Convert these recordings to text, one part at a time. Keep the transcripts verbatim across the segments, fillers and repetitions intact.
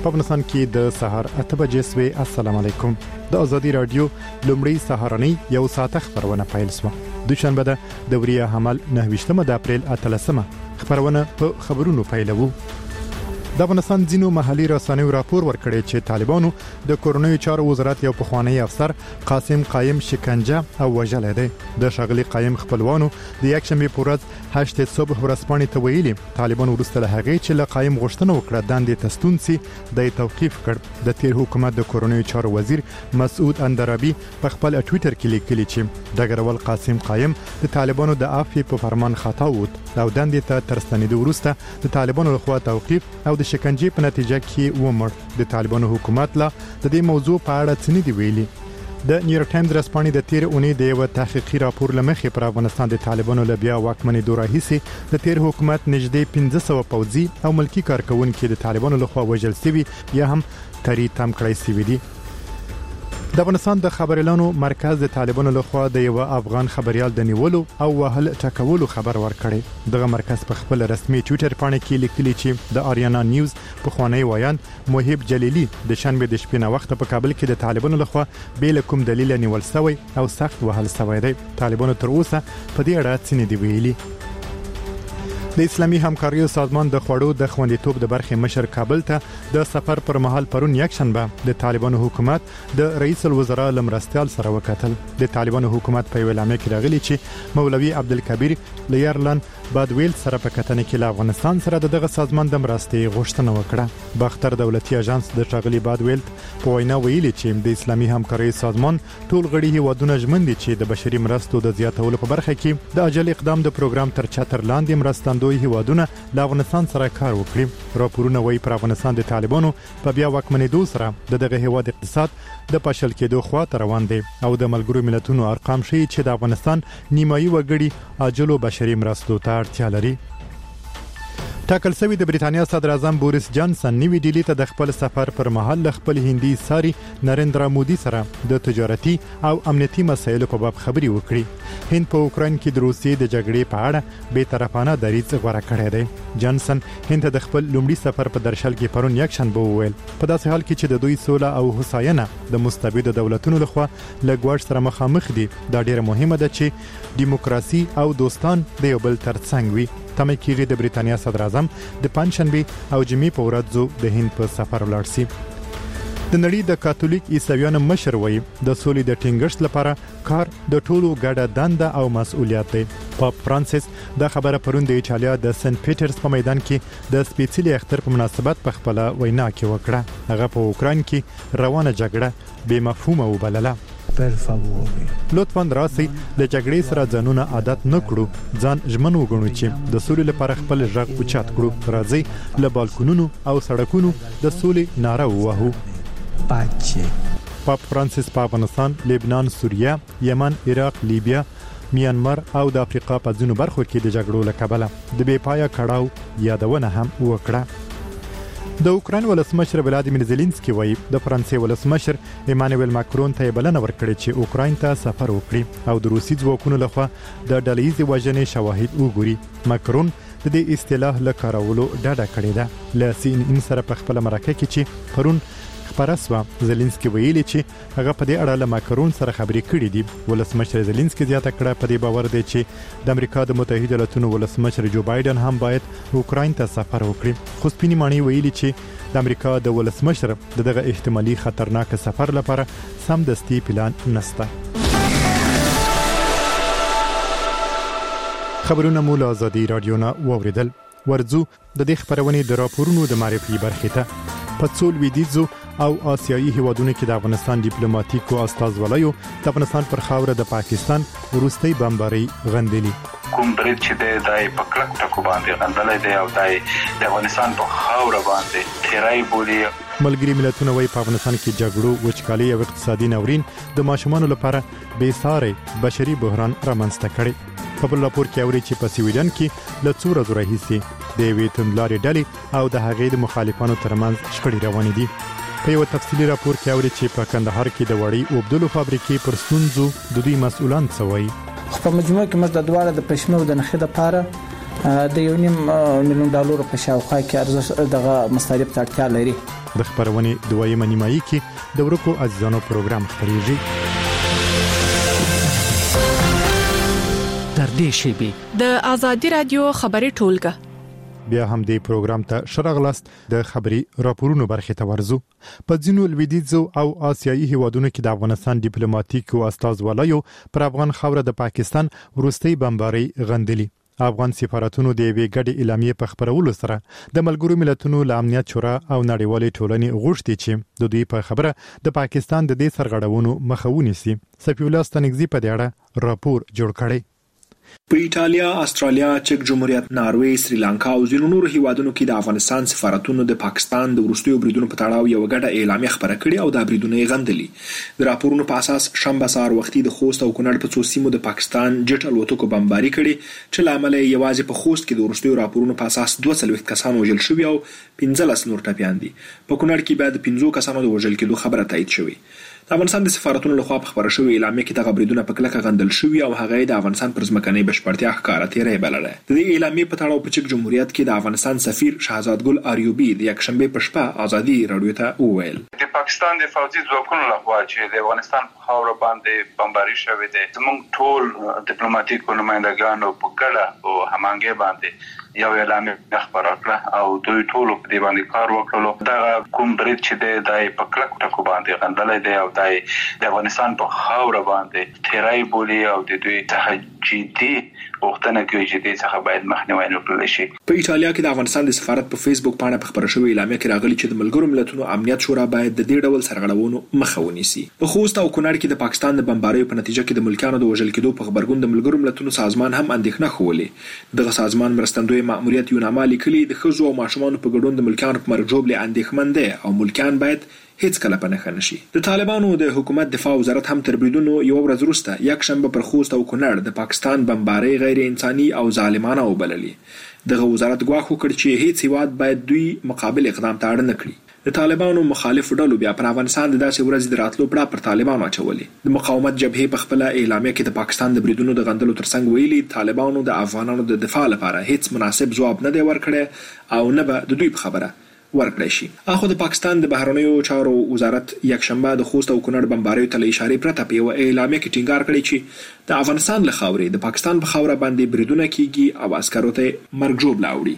په افغانستان کې د سهار اته بجې سوي. السلام علیکم. د ازادي رادیو لومړی سهارنۍ یو ساعت خبرونه پیل شوه. دوشنبه ده د وریه حمل نهه د اپریل اتلسمه خبرونه په خبرونو پیلوو. د افغانستان ځینو محلي رسنیو راپور ورکړی چې طالبانو د کورنیو چارو وزارت یو پخوانی افسر قاسم قایم شکنجه او وژلی دی. د ښاغلي قایم خپلوانو د یکشنبې په ورځ هشت صبح ورځپاڼې ته ویلي طالبان وروسته له هغې چې له قایم غوښتنه وکړه دندې ته ستون سي د توقیف کړ. د تیر حکومت د کورنیو چارو وزیر مسعود اندرابي په خپل ټویټر کې لیکلي چې ډګروال قاسم قایم د طالبانو د عفو په فرمان خطا ووت او دندې ته تر ستنېدو وروسته د طالبانو لخوا توقیف او د شکنجې په نتیجه کې ومړ. د طالبانو حکومت لا د دې موضوع په اړه څه نه دی ویلي. د نیویورک ټایمز رسپانې د تیر اونۍ د یو تحقیقي راپور لمخې پر افغانستان د طالبانو له بیا واکمنېدو راهیسې د تیر حکومت نږدې پنځه سوه پوځي او ملکی کارکونکي د طالبانو لخوا وژل شوي یا هم تری تم کړای شوي دي. د افغانستان د خبريالانو مرکز د طالبانو لخوا د یو افغان خبريال د نیولو او وهل ټکولو خبر ورکړي. دغه مرکز په خپل رسمي ټویټر باندې کې لیکلي چې د آریانا نیوز په خوانی وایان محب جلیلی د شنبه د شپې نه وخت په کابل کې د طالبانو لخوا بیل کوم دلیل نیول شوی او سخت وهل شوی دی. طالبانو تر اوسه په دې اړه څه نه دی ویلي. د اسلامي همکاریو سازمان د خوړو د خوندیتوب د برخې مشر کابل ته د سفر پر مهال پرون یکشنبه د طالبانو حکومت د رئیس الوزرا لمرستیال سره وکتل. د طالبانو حکومت په ویلامه کې راغلی چې مولوي عبدالکبیر لیرلن بادویل سره په کتنه کې له افغانستان سره دغه سازمان د مرستې غوښتنه وکړه. باختر دولتي اژانس د ټاغلي بادویل په وینا ویلي چې د اسلامي همکاریو سازمان ټول غړي هیوادونه ژمن دي چې د بشري مرستو د زیاتولو په برخه کې د عاجل اقدام د پروګرام تر چتر لاندې مرستندوی هیوادونه له افغانستان سره کار وکړي. راپورونه وايي پر افغانستان د طالبانو په بیا واکمنېدو سره د دغه هیواد اقتصاد د پاشل کېدو خواته روان دی او د ملګرو ملتونو ارقام ښیي چې د افغانستان نیمایي وګړي عاجلو بشري مرستو ته اړتیا لري. ټاکل شوی د بریټانیا صدر اعظم بوریس جانسن نیوی ډیلی ته د خپل سفر پر مهال له خپل هندي ساري نریندرا مودي سره د تجارتي او امنیتي مسایلو په باب خبري وکړي. هند په اوکراین کې د روسیې د جګړې په اړه بې طرفانه دریځ غوړه کړی دی. جانسن هند ته د خپل لومړي سفر په درشل کې پرون یکشنبه وویل په داسې حال کې چې د دوی سوله او هوساینه د مستبد دولتونو لخوا له ګواښ سره مخامخ دي دا ډیره مهمه ده چې دیموکراسي او دوستان د یو بل ترڅنګ وي. تمه کېږي د بریټانیا صدر اعظم د پنځشنبه او جمعې په ورځ د هند په سفر ولاړ شي. د نړۍ د کاتولیک عیسویانو مشر وایي د سولې د ټینګښت لپاره کار د ټولو ګډه دنده او مسؤلیت دی. پاپ فرانسیس دا خبره پرون د ایټالیا د سنت پیټرز په میدان کې د سپیڅلي اختر په مناسبت په خپل وینا کې وکړه. هغه په اوکراین کې روانه جګړه بې مفهومه وبلله. لطفاً راسي د جګړې سره ځانونه عادت نه کړو، ځان ژمن وګڼو چې د سولې لپاره خپل غږ اوچت کړو. راځي له بالکونونو او سړکونو د سولې ناره ووهو. پاپ فرانسیس په افغانستان، لبنان، سوریه، یمن، عراق، لیبیا، میانمار او د افریقا په ځینو برخو کې د جګړو له کبله د بې پایه کړاو یادونه هم وکړه. د اوکراین ولسمشر ولادیمیر زيلنسکي وایي د فرانسې ولسمشر ایمانوئل ماکرون ته بلنه ورکړې چې اوکراین ته سفر وکړي او د روسي ځواکونو لخوا د ډلهییزې وژنې شواهد وګوري. ماکرون د دې اصطلاح له کارولو ډډه کړې ده. له سی ان ان سره په خپل مرکه کې چې پرون خبره سوه زيلنسکي ویلي چې هغه په دې اړه له ماکرون سره خبرې کړې دي. ولسمشر زيلنسکي زیاته کړه په دې باور دی چې د امریکا د متحده ایالاتونو ولسمشر جو بایدن هم باید اوکراین ته سفر وکړي. خو سپینې ماڼۍ ویلي چې د امریکا د ولسمشر دغه احتمالي خطرناک سفر لپاره سمدستي پلان نشته. خبرونه مو له ازادي رادیو نه واوریدل. ورځو د دې خبرونې د راپورونو د معرفي برخې ته په څو لویدیځو او آسیایي هیوادونو کې د افغانستان ډیپلوماټیکو استازولیو د افغانستان پر خاوره د پاکستان وروستۍ بمباري غندلي. کوم برید چې د دای په کلک ټکو باندې غندلې دی او دای د افغانستان په خاوره باندې تیرای بولی. ملګری ملتونه وايي په افغانستان کې جګړو، وچکالي او اقتصادي ناورین د ماشومانو لپاره بې ساري بشري بحران رامنځته کړي. په بل راپور کې اوري چې په سویډن کې له څو ورځې راهیسې د یوې توندلارې ډلې او د هغې د مخالفانو ترمنځ شخړې روانې دي. په یو تفصیلي راپور کې اوري چې په کندهار کې د وړۍ اوبدلو فابریکې پر ستونزو د دوی مسؤلان څه وایي. په مجموع کې موږ د دواړه د پښمو د نخښې لپاره د یو نیم میلیون ډالر په شاوخوا کې ارزښت دغه مصارف ته اړتیا لري. د خبرونې دویمه نیمایي کې د ورکو عزیزانو پروګرام خبريږي. تر دې شیبې د ازادي رادیو خبري ټولګه بیا هم د پروګرام ته شرغلاست د خبري راپورونو برخه ته ورزو. په ځینو لویدیځو او آسیایي هیوادونو کې د افغانستان ډیپلوماټیک او استازوالایو پر افغان خاوره د پاکستان وروستي بمباري غندلي. افغان سفارتونو د وی ګډ اعلامیه په خبرولو سره د ملګرو ملتونو ل امنیت شورا او نړیوالې ټولنې غوښتي چې د دوی په خبره د پاکستان د دې سرغړونو مخه ونیسي. سفی الله ستنګزی په دې اړه راپور جوړ کړی. په ایتالیا، استرالیا، چک جمهوریت، ناروې، سریلانکا او ځینو نورو هیوادونو کې د افغانستان سفارتونو د پاکستان د وروستیو بریدونو په تړاو یو غټه اعلامیه خبره کړې او دا بریدونه یې غندلي. د راپورونو په اساس شنبه سهار وختي د خوست او کونړ په څو سیمو د پاکستان جټ الوتکو بمباري کړې چې لامل یې یوازې په خوست کې د وروستیو راپورونو په اساس دوه څلوېښت کسان وژل شوي او پنځلس نور ټپیان دي. په کونړ کې بیا د پنځو کسانو د وژل کېدو خبره تایید شوې. د افغانستان د سفارتونو لخوا په خبره شوې اعلامیه کې دغه بریدونه په کلکه غندل شوي او هغه د افغانستان پر ځمکنۍ بشپړتیا ښکاره تیری بلله. د دې اعلامیې په تړاو په چک جمهوریت کې د افغانستان سفیر شهزاد ګل آریوبي د یکشنبه په شپه ازادي رادیو ته وویل د پاکستان د فوجي ځواکونو لخوا چې د افغانستان په خاوره باندې بمباري شوې ده، زموږ ټول ډیپلوماټیک نمائندګانو په ګډه او هماهنګي باندې یو اعلامیه خبره کړه او دوی ټول په دې باندې کار وکړلو. دا کوم برید چې د په کلک ټکو باندې غندلې ده او د افغانستان په خاوره باندې تیرای بولی او د دوی ته جدي وختونه کوي چې دې څخه باید مخنیوي وکړل شي. په ایتالیا کې د افغانستان د سفارت په فیسبوک باندې په خبره شوې اعلامیه کې راغلي چې د ملګرو ملتونو امنیت شورا باید د دې ډول سرغړونو مخه ونیسي. په خوست او کونړ کې د پاکستان د بمباریو په نتیجه کې د ملکانو د وژل کېدو په خبرګون د ملګرو ملتونو سازمان هم اندېښنه خوله. دغه سازمان مرستندوی مأموریت یوناما لیکلي د ښځو او ماشومانو په ګډون د ملکانو په مرګ ژوبلې اندېښمن دي او ملکان باید هیڅ کله په نښه نشي. د طالبانو د حکومت دفاع وزارت هم تر بریدونو یو ورځ وروسته یک شنبه پر خوست او کونړ د پاکستان بمباري غیر انساني او ظالمانه وبللي. دغه وزارت ګواښ وکړ چې هیڅ هیواد باید دوی مقابل اقدام ته اړ نه کړي. د طالبانو مخالف ډلو بیا پر افغانستان د داسې ورځ د راتلو پړه پر طالبانو اچولي. د مقاومت جبهې په خپل اعلامیه کې د پاکستان د بریدونو د غندلو ترڅنګ ویلي طالبانو د افغانانو د دفاع لپاره هیڅ مناسب ځواب نه دی ورکړی او نه به د دوی په خبره ورکړی شي. اخو د پاکستان د بهرنیو چارو وزارت یکشنبه د خوست او کونړ بمباریو ته اشاره پرته په یو اعلامیه کې ټینګار کړی چې د افغانستان له خاورې د پاکستان په خاوره باندې بریدونه کیږي او عسکرو ته مرګ ژوبله اوړي.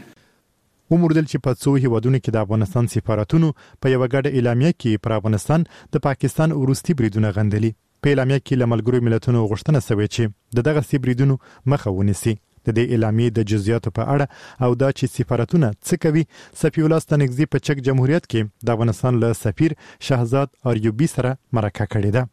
وموردل چې په څو هیوادونو کې د افغانستان سفارتونو په یو ګډ اعلامیه کې پر افغانستان د پاکستان وروستي بریدونه غندلي. په اعلامیه کې له ملګرو ملتونو غوښتنه شوې چې د دغه بریدونو مخه ونیسي. د دې اعلامیې د جزئیاتو په اړه او دا چې سفارتونه څه کوي، سفی الله ستنګزی په چک جمهوریت کې د افغانستان له سفیر شهزاد آریوبي سره مرکه کړې ده.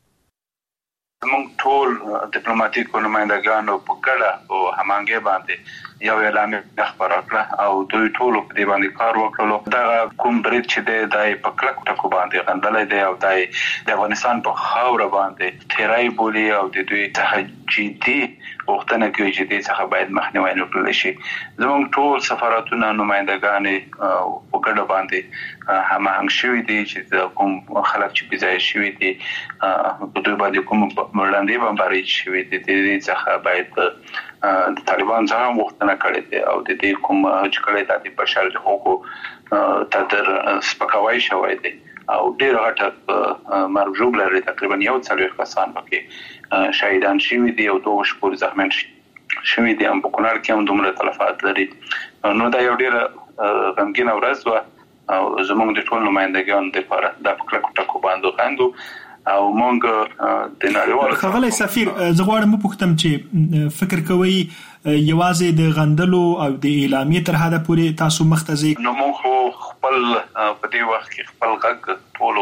موږ ټول ډیپلوماټیک نمائندګانو په ګډه او هماهنګي باندې یو اعلامیه خبره کړه او دوی ټول په دې باندې کار وکړلو. دا کوم برید چې د په کلک ټکو باندې غندلې ده او د افغانستان په خاوره باندې تیرای بولی او د دوی ته جدي وختونه کوي چې دې څخه باید مخنیوي وکړل شي. زموږ ټول سفارتونه نمائندګان په ګډه باندې هماهنګ شوي دي چې کوم خلک چې بځای شوي دي په دوی باندې کوم وړاندې بمباري شوي دي د دې څخه باید د طالبان څخه وختونه کړي دي او د دې کوم چې کړي د بشر حقوقو تدر سپکاوی شوی دی او ډیر غټه مرګ ژوبله لري. تقریبا یو څلوېښت کسان پکې شهیدان شوي دي او دوه شپږ زخمیان شوي دي. هم په کونړ کې هم دومره تلفات لري. نو دا یو ډیر غمګین ورځ وه او زموږ د ټول نمائندګانو لپاره د په کلکو ټکو باندې غندو او مونږ د نړیوالو خغلی سفیر زه غواړم وپوښتم چې فکر کوئ یوازې د غندلو او د اعلامیې تر حده پورې تاسو مخته ځئ؟ نو مونږ خپل په دې وخت کې خپل غږ ټولو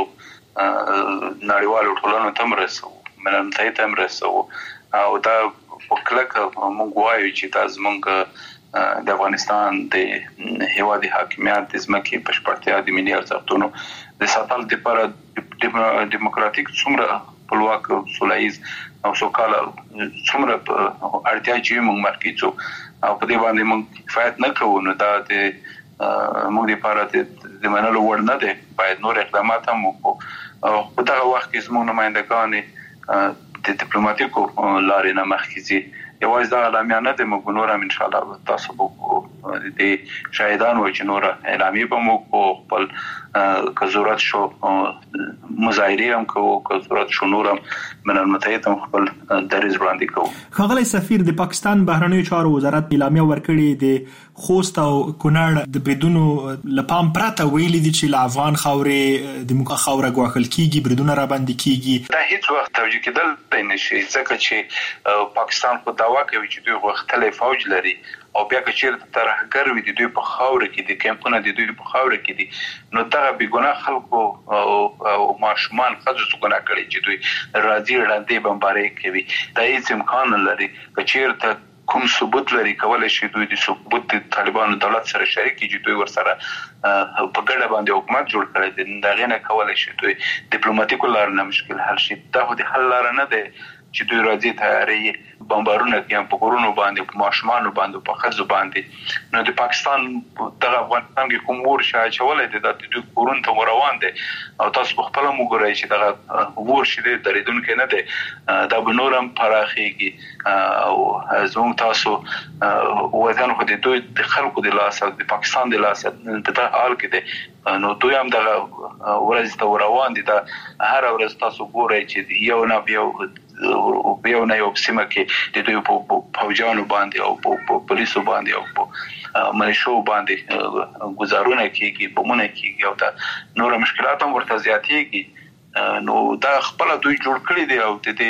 نړیوالو ټولنو ته رسوو، ملتونو ته رسوو او دا په کلکه مونږ وایو چې دا زمونږ د افغانستان د هیواد حاکمیت د ځمکې بشپړتیا د ملي ارزښتونو د ساتلو لپاره دیموکراتیک څومره خپلواک سولهییز او سوکاله څومره اړتیا چې موږ مرکزو او په دې باندې موږ کفایت نه کوو. نو دا د موږ لپاره د منلو وړ نه دی. باید نور اقدامات هم وکړو او په دغه وخت کې زموږ نمائندګان د ډیپلوماټیکو لارې نه مخکې ځي. یوازې دا اعلامیه نه دی، موږ نور هم انشاءالله تاسو د شاهدانو چې نور اعلامیه به مو کو خپل که ضرورت شو مظاهره هم کوو که ضرورت شو نورم من المتحد هم خپل دریځ وړاندې کوو. ښاغلی سفیر د پاکستان بهرنیو چارو وزارت اعلامیه ورکړې د خوست او کونړ د بریدونو لپام پرته ویلي دي چې له افغان خاورې د موږ خاوره ګواښل کیږي بریدونه را باندې کیږي. دا هیڅ وخت توجیه کېدل نه شي ځکه چې پاکستان خو دعوا کوي چې دوی غوښتلی فوج لري او بیا که چیرته ترهګر وي د دوی په خاوره کې دي کمپونه د دوی په خاوره کې دي نو دغه بېګناه خلکو او ماشومان ښځو څه ګناه کړي چې دوی راځي ړندې بمبارۍ کوي. دا هیڅ امکان نه لري. که چیرته کوم ثبوت لري کولی شي دوی د ثبوت د طالبانو دولت سره شریک کړي چې دوی ورسره په ګډه باندې حکومت جوړ کړی دی د هغې نه کولی شي دوی ډیپلوماتیکو لارو نه مشکل حل شي. دا خو د حل لاره نه دی چې دوی راځي تیارې بمبارونه کوي په کورونو باندې په ماشومانو باندې په ښځو باندې. نو د پاکستان دغه افغانستان کې کوم اور شي اچولی دی دا د دوی کورونو ته روان دی او تاسو په خپله هم وګورئ چې دغه اور چې دی درېدونکی نه دی. دا به نور هم پراخېږي او زموږ تاسو وطن خو د دوی د خلکو د لاسه د پاکستان د لاسه په دغه حال کې دی نو دوی هم دغه ورځ ته روان دي. دا هره ورځ تاسو ګورئ چې یو نه یو یو نه یو سیمه کې د دوی په فوجانو باندې او په پولیسو باندې او په ملیشو باندې ګزارونه کېږي بمونه کېږي او دا نور مشکلات هم ورته زیاتېږي. نو دا خپله دوی جوړ کړي دي او د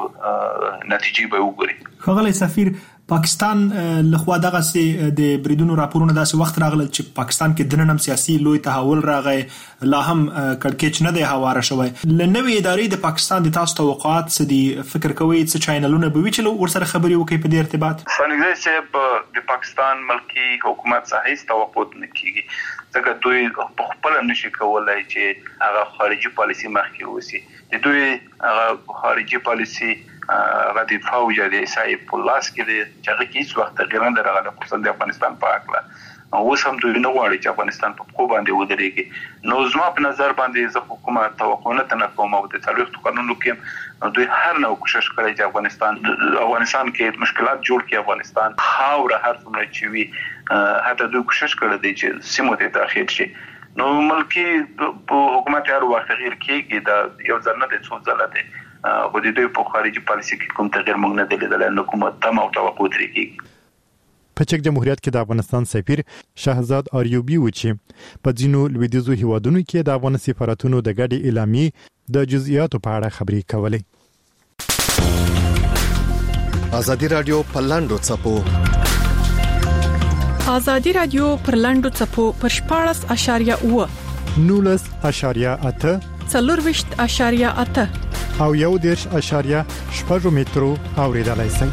دې نتیجې به وګوري. ښاغلی سفیر پاکستان لخوا دغه سي د بریدونو راپورونه داسې وخت راغلل چې پاکستان کې دننه هم سیاسي لوی تحول راغی لا هم کړکېچ نه دی هواره شوی. له نوې ادارې د پاکستان د تاسو توقعات څه دي؟ فکر کوئ څه چینلونه به وي چې ورسره خبرې وکړي په دې ارتباط؟ ثانیګزی صاحب د پاکستان ملکي حکومت څخه هیڅ توقع نه کېږي ځکه دوی په خپله نشي کولی چې هغه خارجي پالیسي مخکې ووسي. د دوی هغه خارجي پالیسي هغه د فوج د عیسی په لاس کې دی چې هغه کې هیڅ وخت تغیر نه راغلی خصوصا د افغانستان په هکله. اوس هم دوی نه غواړي چې افغانستان په پښو باندې ودرېږي. نو زما په نظر باندې زه خو کومه توقع نه تنه کوم او د څلوېښتو کلونو کې دوی هر نوع کوشش کړی چې افغانستان افغانستان کې مشکلات جوړ کړي. افغانستان خاوره هر څومره چې وي حتی دوی کوشش کړی دی چې سیمو ته داخل شي. نو ملکي حکومت هر وخت تغیر کېږي دا یو ځل نه دی څو ځله دی خو د دوی په خارجي پالیسي کې کوم تغیر موږ نه دی لیدلی نو کومه تمه او توقع ترې کېږي. په چک جمهوریت کې د افغانستان سفیر شهزاد آریوبي و چې په ځینو لویدیځو هیوادونو کې د افغان سفارتونو د ګډې اعلامیې د جزئیاتو په اړه خبرې کولې. ازادي رادیو په لاندو څپو ازادي رادیو پر لاندو څپو پر شپاړس اشاریه اوه نولس اشاریه اته څلورویشت اشاریه اته او یو دیرش اشاریه شپږ مترو اوریدلای شئ.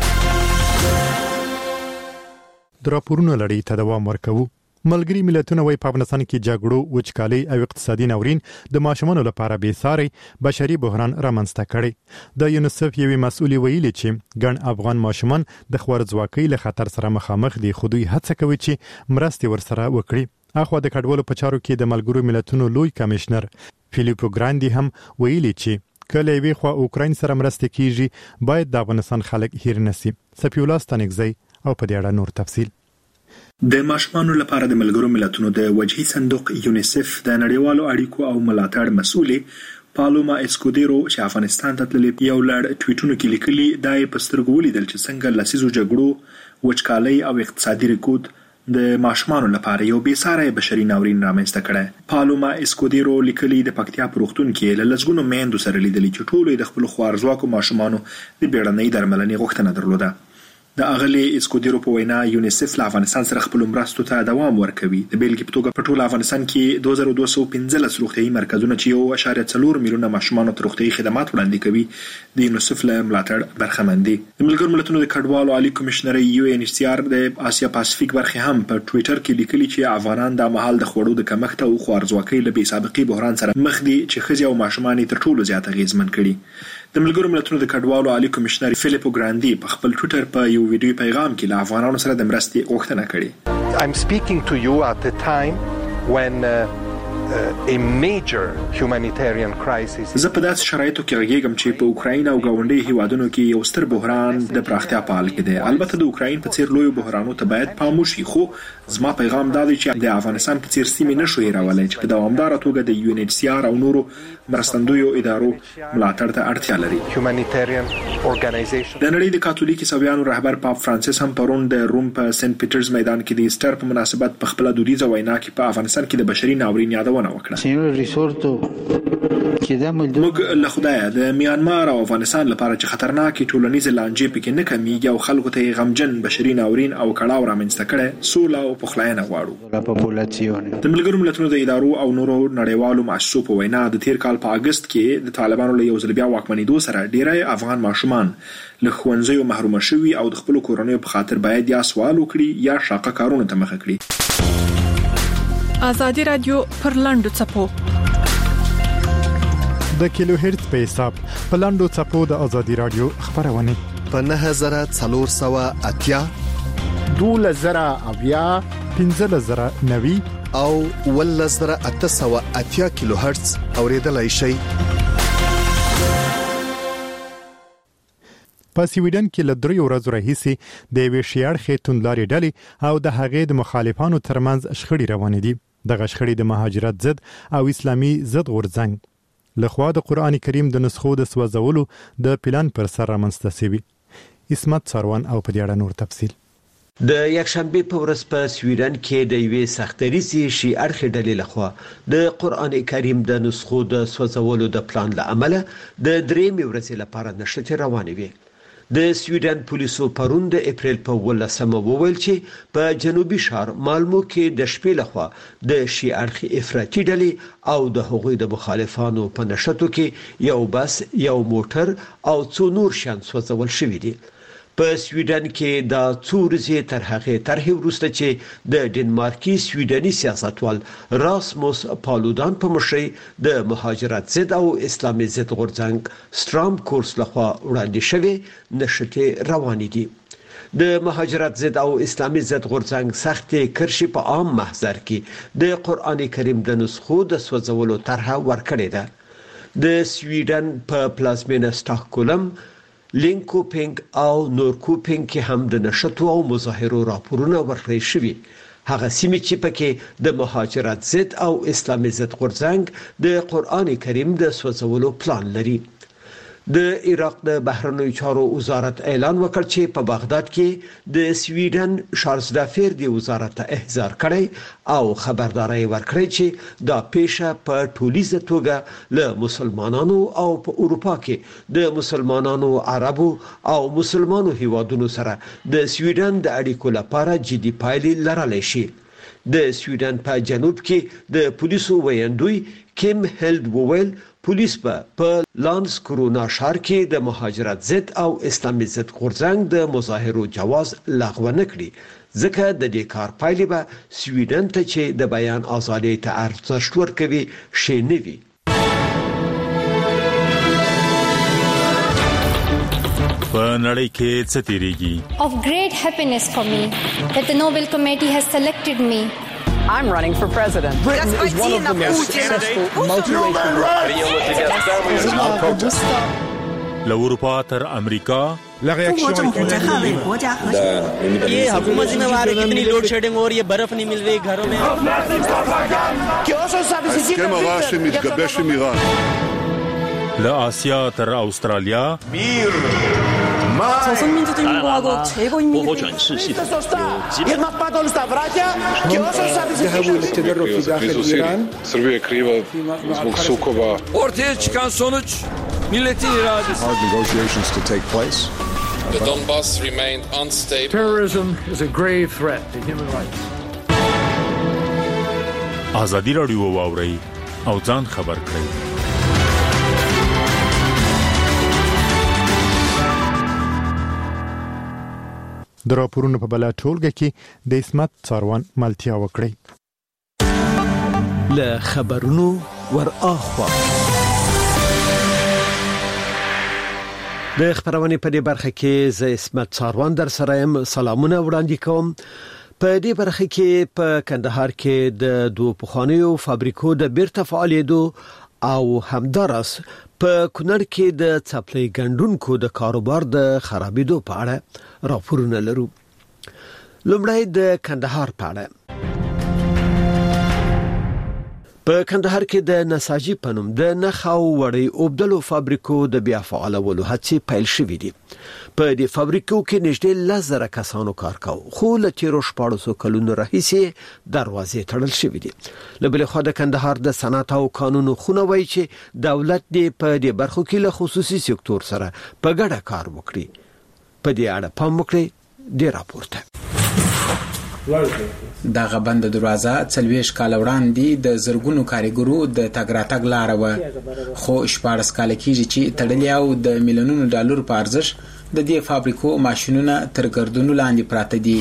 د راپورونو لړۍ ته دوام ورکوو. ملګری ملتونه وايي په افغانستان کې جګړو، وچکالۍ او اقتصادي ناورین د ماشومانو لپاره بې ساري بشري بحران رامنځته کړي. د یونیسف یوې مسؤلې ویلي چې ګڼ افغان ماشومان د خوارځواکۍ له خطر سره مخامخ دي خو دوی هڅه کوي چې مرستې ورسره وکړي. اخوا د کډوالو په چارو کې د ملګرو ملتونو لوی کمشنر فیلیپو ګراندي هم ویلي چې کله وی خو اوکراین سره مرسته کیږي باید د افغانستان خلک هیر نسی. سپیولا ستانګزی او په دې اړه نور تفصیل. د ماشومانو لپاره د ملګرو ملتونو د وجهي صندوق یونیسف د نړیوالو اړیکو او ملاتړ مسؤلې پالوما اسکودیرو چې افغانستان ته تللې یو لړ ټویټونه کې لیکلي دای په سترګو ولیدل چې څنګه لسیزو جګړو، وچکالۍ او اقتصادي رکود د ماشومانو لپاره یو بې ساري بشري ناورین رامنځته کړی. پالوما اسکودیرو لیکلي د پکتیا په روغتون کې له لسګونو میندو سره لیدلې چې ټول د خپل خوارځواکو ماشومانو د بیړنۍ درملنې غوښتنه درلوده. د اغلی اسکودیرو په وینا یونیسف له افغانستان سره خپل مرستو ته دوام ورکوي. د بیلګې په توګه په ټول افغانستان کې دوه زره دوه سوه پنځلس روغتیايي مرکزونه چې یو اشاریه څلور میلیونه ماشومانو ته روغتیايي خدمات وړاندې کوي د یونیسف له ملاتړ برخمن دي. د ملګرو ملتونو د کډوالو عالی کمشنر یو ان ایچ سی آر د آسیا پاسفیک برخه هم په ټوئیټر کې لیکلي چې افغانان د مهال د خوړو د کمښت او خوارځواکۍ له بې سابقې بحران سره مخ دي چې ښځې او ماشومان تر ټولو زیات اغېزمن کړي. د ملګرو ملتونو د کډوالو عالی کمشنر فیلیپو ګراندي په خپل ټوئیټر په یو ویډیو پیغام کې له افغانانو سره د مرستې غوښتنه کړې. I'm speaking to you at a time when uh, a major humanitarian crisis. زه په داسې شرایطو کې غږیږم چې په اوکراین او ګاونډي هیوادونو کې یو ستر بحران د پراختیا په حال کې دی. البته د اوکراین په څیر لوی بحرانونو ته باید پام وشي، خو زما پیغام دا دی چې د افغانستان په څیر سیمې نشو هیرولای چې په دوامداره توګه د یو ان ایچ سی آر او نورو مرستندویو ادارو ملاتړ ته اړتیا لري. Humanitarian organization. د نړۍ د کاتولیک عیسویانو رهبر پاپ فرانسیس هم پرون د روم په سنت پیټرز میدان کې د ایسټر په مناسبت په خپل دودیزه وینا کې په افغانستان کې د بشري ناورین یادونه وکړه. موږ له خدایه د میانمار او افغانستان لپاره چې خطرناکې ټولنیزې لانجې پکې نه کمیږي او خلکو ته غمجن بشري ناورین او کړاو رامنځته کړي سوله او پخلاینه غواړو. د ملګرو ملتونو د ادارو او نورو نړیوالو مؤسسو په وینا د تیر کال په اگست کې د طالبانو له یو ځل بیا واکمنېدو سره ډیری افغان ماشومان له ښوونځیو محروم شوي او د خپل کورنیو په خاطر باید یا سوال وکړي یا شاقه کارونه ته مخه کړي. آزادي رادیو پر لاندو چپو د کیلو هرتز په حساب په لاندو چپو د آزادي رادیو خبرونه په نه هزار څلور سوه اتیا دوله زره اویا پنځه زره نوي او ول زره اته سوه اتیا کیلو هرتز اوریدلای شي. په سویډن کې له درې ورځې راهیسې د یوې شیاړخې توندلارې ډلې او د هغې د مخالفانو ترمنځ شخړې روانې دي. دغه شخړې د مهاجرت ضد او اسلامي ضد غورځنګ لخوا د قرآن کریم د نسخو د سوځولو د پلان پر سر رامنځته شوی. اسمت سروان او په دې اړه نور تفصیل. د یکشنبه په ورځ په سویډن کې د یوې سختریزي شیعه ډلې لخوا د قرآن کریم د نسخو د سوځولو د پلان له امله د درېمې ورځې لپاره نښتې روانې وې. د سویډن پولیسو پرون د اپریل په ولسمه وویل چې په جنوبي ښار مالمو کې د شپې لخوا د شیعه افراطي ډلې او د هغوی د مخالفانو په نښتو کې یو بس، یو موټر او څو نور شیان سوځول شوي دي. په سویډن کې دا څو ورځې تر هغې طرحې وروسته چې د ډنمارکي سویډني سیاستوال راسموس پالودان په مشرۍ د مهاجرت ضد او اسلامي ضد غورځنګ سترام کورس لخوا وړاندې شوې نښتې روانې دي. د مهاجرت ضد او اسلامي ضد غورځنګ سختې کرښې په عام محضر کې د قرآن کریم د نسخو د سوځولو طرحه ورکړې ده. د سویډن په پلازمینه سټاکهولم، لینکوپینګ او نورکوپینګ کې هم د نشټو او مظاهرو راپورونه ورکړل شوي. هغه سیمې چې پکې د مهاجرت ضد او اسلامي ضد غورځنګ د قرآن کریم د سوځولو پلان لري. د عراق د بهرنیو چارو وزارت اعلان وکړ چې په بغداد کې د سویډن شارلزدافیر دی وزارت ته احضار کړی او خبرداري ورکړی چې دا پیښه په ټولیزه توګه له مسلمانانو او په اروپا کې د مسلمانانو، عربو او مسلمانو هیوادونو سره د سویډن د اړیکو لپاره جدي پایلې لرلی شي. د سویډن په جنوب کې د پولیسو ویاندوی کیم هیلد وویل پولیس په لانس کرونا ښار کې د مهاجرت ضد او اسلامي ضد غورځنګ د مظاهرو جواز لغوه نه کړي، ځکه د دې کار پایلې به سویډن ته چې د بیان ازادۍ ته ارزښت ورکوي ښې نه وي. په نړۍ کې څه تیریږي؟ Of great happiness for me that the Nobel Committee has selected me. I'm running for president. Britain is one of the most successful multiracial له اروپا تر امریکا لا reaction ये हुकूमत जिम्मेवार है, कितनी load shedding हो रही है, बर्फ नहीं मिल रही घरों में. הסכם הרע שמתגבש עם איראן. لآسیا تر استرالیا 조선민주주의공화국 최고인민이 Srbija je kriva zbog sukoba. Ortaya çıkan sonuç milletin iradesi. Negotiations to take place. The Donbass remained unstable. Terrorism is a grave threat to human rights. آزادی رادیو واوري او ځان خبر کړئ. د راپورونو په بلا ټولګه کې د اسمت څاروان ملتیا وکړي. له خبرونو ور اخوا د خبرونه په دې برخه کې ز اسمت څاروان در سره يم. سلامونه وړاندې کوم. په دې برخه کې په کندهار کې د دوه پخوانیو فابریکو د بیرته فعالیدو او همدارس په کونړ کې د څپلۍ ګڼډونکو د کاروبار د خرابېدو په اړه راپورونه لرو. لومړی د کندهار په اړه. په کندهار کې د نساجي پنوم د نخاو وړي اوبدلو فابریکو د بیا فعالولو هڅې پیل شوې دي. په دې فابریکو کې نږدې لزر کسانو کار کاوه، خو له تیرو شپاړسو کلونو راهیسې دروازې تړل شوې دي. له بلې خوا د کندهار د صنعت او قانونو خونه وایي چې دولت دې په دې برخو کې له خصوصي سکتور سره په ګډه کار وکړي. په دې اړه پام وکړئ د راپورته. دغه بند دروازه څلويش کال وړاندې د زرګونو کاریګرو د تګراتګ لار و، خو شپږ کال کېږي چې تړلې او د میلیونونو ډالر په ارزښت د دې فابریکو ماشينونه تر ګردونو لاندې پراته دي.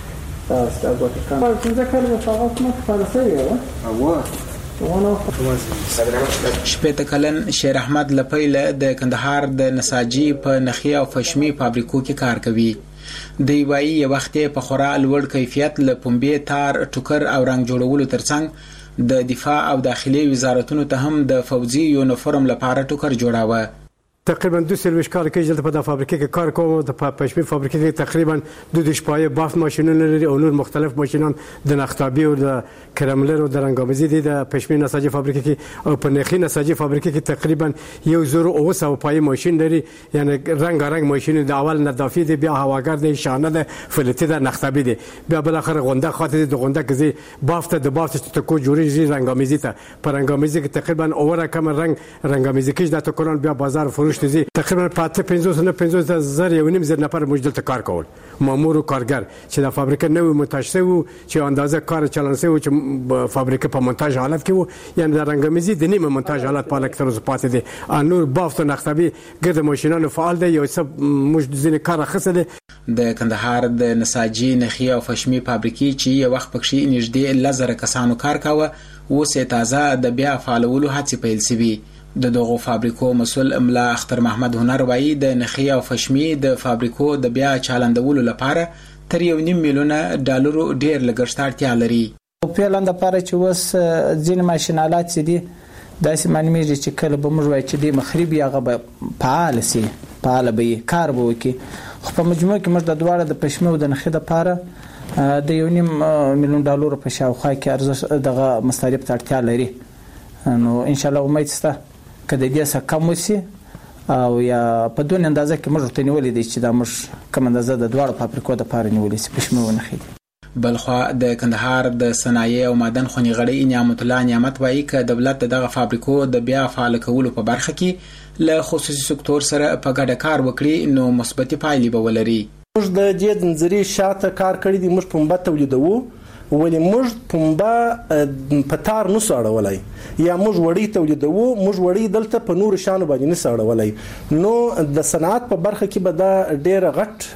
شپږ کلن شیر احمد لپیله د کندهار د نساجي په نخي او فشمي فابریکو کې کار کوي. دی وایي یو وخت په خورا لوړ کیفیت له پنبې تار ټوکر او رنګ جوړولو ترڅنګ د دفاع او داخلي وزارتونو ته هم د فوزي یونیفورم لپاره ټوکر جوړاوه. تقریبا دو سرویس کال کې په د فابریکې کې کار کوم. د پښمې فابریکې کې تقریبا د د شپایي بافت ماشینونه لري او نور مختلف ماشینان د نختابي او د کرملر او د رنګامزي دي. د پښمې نساجي فابریکې کې او په نخي نساجي فابریکې کې تقریبا یو زر او سو پای ماشین لري، یعنی رنگ رنگ ماشین د اول نظافي دي، بیا هواګر دي، شانه ده، فلټي ده، نختابي دي، بیا بل اخر غونډه خاطر د غونډه کې بافت د بافت ته کو جوړیږي رنګامزي ته. په رنګامزي کې تقریبا اوره کم رنگ رنګامزي کې د تکران بیا بازار فروش دي. تقریبا پاتې پنځوس نه پنځوس زر یو نیم زر نفر موږ دلته کار کول، مامور او کارګر چې د فابریکې نوې مونتاژ شوی چې اندازه کار چلن شوی چې فابریکې په مونتاژ حالت کې وو، یعنی د رنګامزي د نیمه مونتاژ حالت په لکه تر اوسه پاتې دي. انور بافت نختبي ګرد ماشینانو فعال دي، یو څه موږ ځینې کار خسته دي. د کندهار د نساجي نخي او فشمي فابریکې چې یو وخت پکې نږدې لزر کسانو کار کاوه، اوس یې تازه د بیا فعالولو هڅې پیل شوي. د دغو فابریکو مسول املا اختر محمد هنر وایي د نخي او فشمي د فابریکو د بیا چالندولو لپاره تر یو نیم میلیون ډالر ډیر لګښت اړتیا لري. په لاندې لپاره چې وس ځین ماشینالات دي داسې معنی چې کله به موږ وایو چې د مخربي هغه فعال سي، فعال به کار به وکړي، خو په مجموع کې موږ د دواړه د پښمه او د نخي لپاره د یو نیم میلیون ډالر په شاوخوا کې ارزښت دغه مصارف ته اړتیا لري. نو ان شاء الله امید سته کله دې څه کم وسی او یا په دون اندازه کې موږ ته نیولې دي چې دا موږ کم اندازه د دواړو فابریکو د پاره نیولې سي پښمه ونخي. بلخوا د کندهار د صنایع او معدن خونی غړي نعمت الله نعمت وایي ک دولت دغه فابریکو د بیا فعال کولو په برخه کې له خصوصي سکتور سره په ګډه کار وکړي نو مثبت پایلې به ولري. موږ د دې نظریې شاته کار کړی دی، موږ پنبه تولیدوو ولې موږ پنبه په تار نه ساړولای یا موږ وړي تولیدوو، موږ وړي دلته په نور شانو باندې نه ساړولای. نو د صنعت په برخه کې به دا ډېر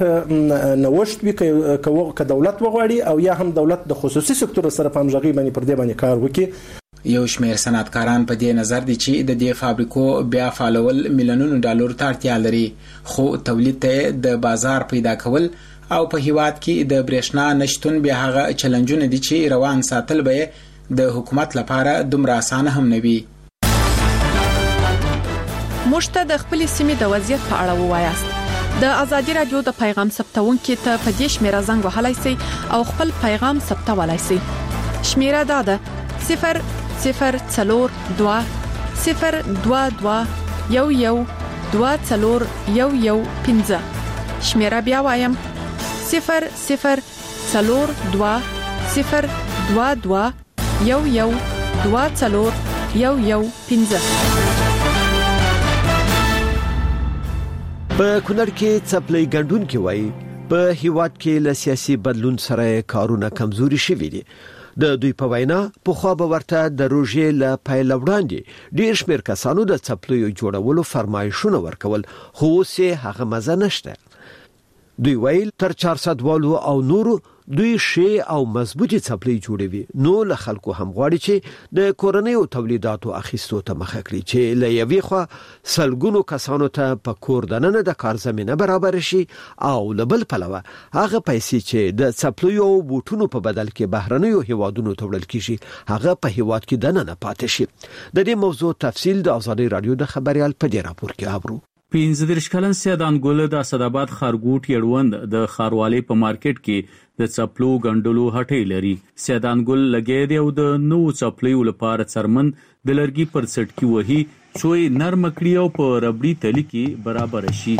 غټ نوښت وي که دولت وغواړي او یا هم دولت د خصوصي سکتور سره په همغږي باندې پر دې باندې کار وکړي. یو شمېر صنعتکاران په دې نظر دي چې د دې فابریکو بیا فعالول میلیونونو ډالر ته اړتیا لري، خو تولید ته د بازار پیدا کول او په هیواد کې د برېښنا نشټون بیا هغه چیلنجونه دي چې روان ساتل به د حکومت لپاره دومره اسانه هم نه وي. مشته د خپل سیمې د وضعیت په اړه ووایاست. د ازادي رادیو د پیغام ثبتونکو ته په دې شمیره زنګ وهلای شئ او خپل پیغام ثبتولای شئ. شمیره دا ده صفر صفر څلور دوه صفر دوه دوه یو یو دوه څلور یو یو پنځه. شمیره بیا وایم صفر صفر څلور دوه صفر دوه دوه یو یو دوه څلور یو یو پنځه. په کونړ کې څپلۍ ګڼډونکي وایي په هیواد کې له سیاسي بدلون سره کارونه کمزوري شوي دي. د دوی په وینا په خو به ورته د روژې له پیل وړاندې ډیر شمېر کسانو د څپلۍ جوړولو فرمایشونه ورکول، خو اوس هغه مزه نشته. دوی ویل تر چهارصد والو او نورو دوی شی او مضبوطی څپلۍ جوړوي. نو له خلکو هم غواړي چې د کورنیو تولیداتو اخیستو ته مخه کړي چې له یوې خوا سلګونو کسانو ته په کور دننه د کار زمینه برابر شي او له بل پلوه هغه پیسې چې د څپلیو او بوټونو په بدل کې بهرنیو هیوادونو ته وړل کیږي هغه په هیواد کې دننه پاتې شي. د دې موضوع تفصیل د آزادي رادیو د خبريال په دې راپور کې اورو. پنځه دېرش کلن سیدان ګل د اسداباد خارګوټ یړوند د خاروالي په مارکیټ کې د څپلو غندلو هټۍ لري. سیدان ګل لګي دی او د نو څپلیو لپاره څرمن د لرګي پر سټ کې وਹੀ څوې نرم کړی او په ربړي تلی کې برابر شي.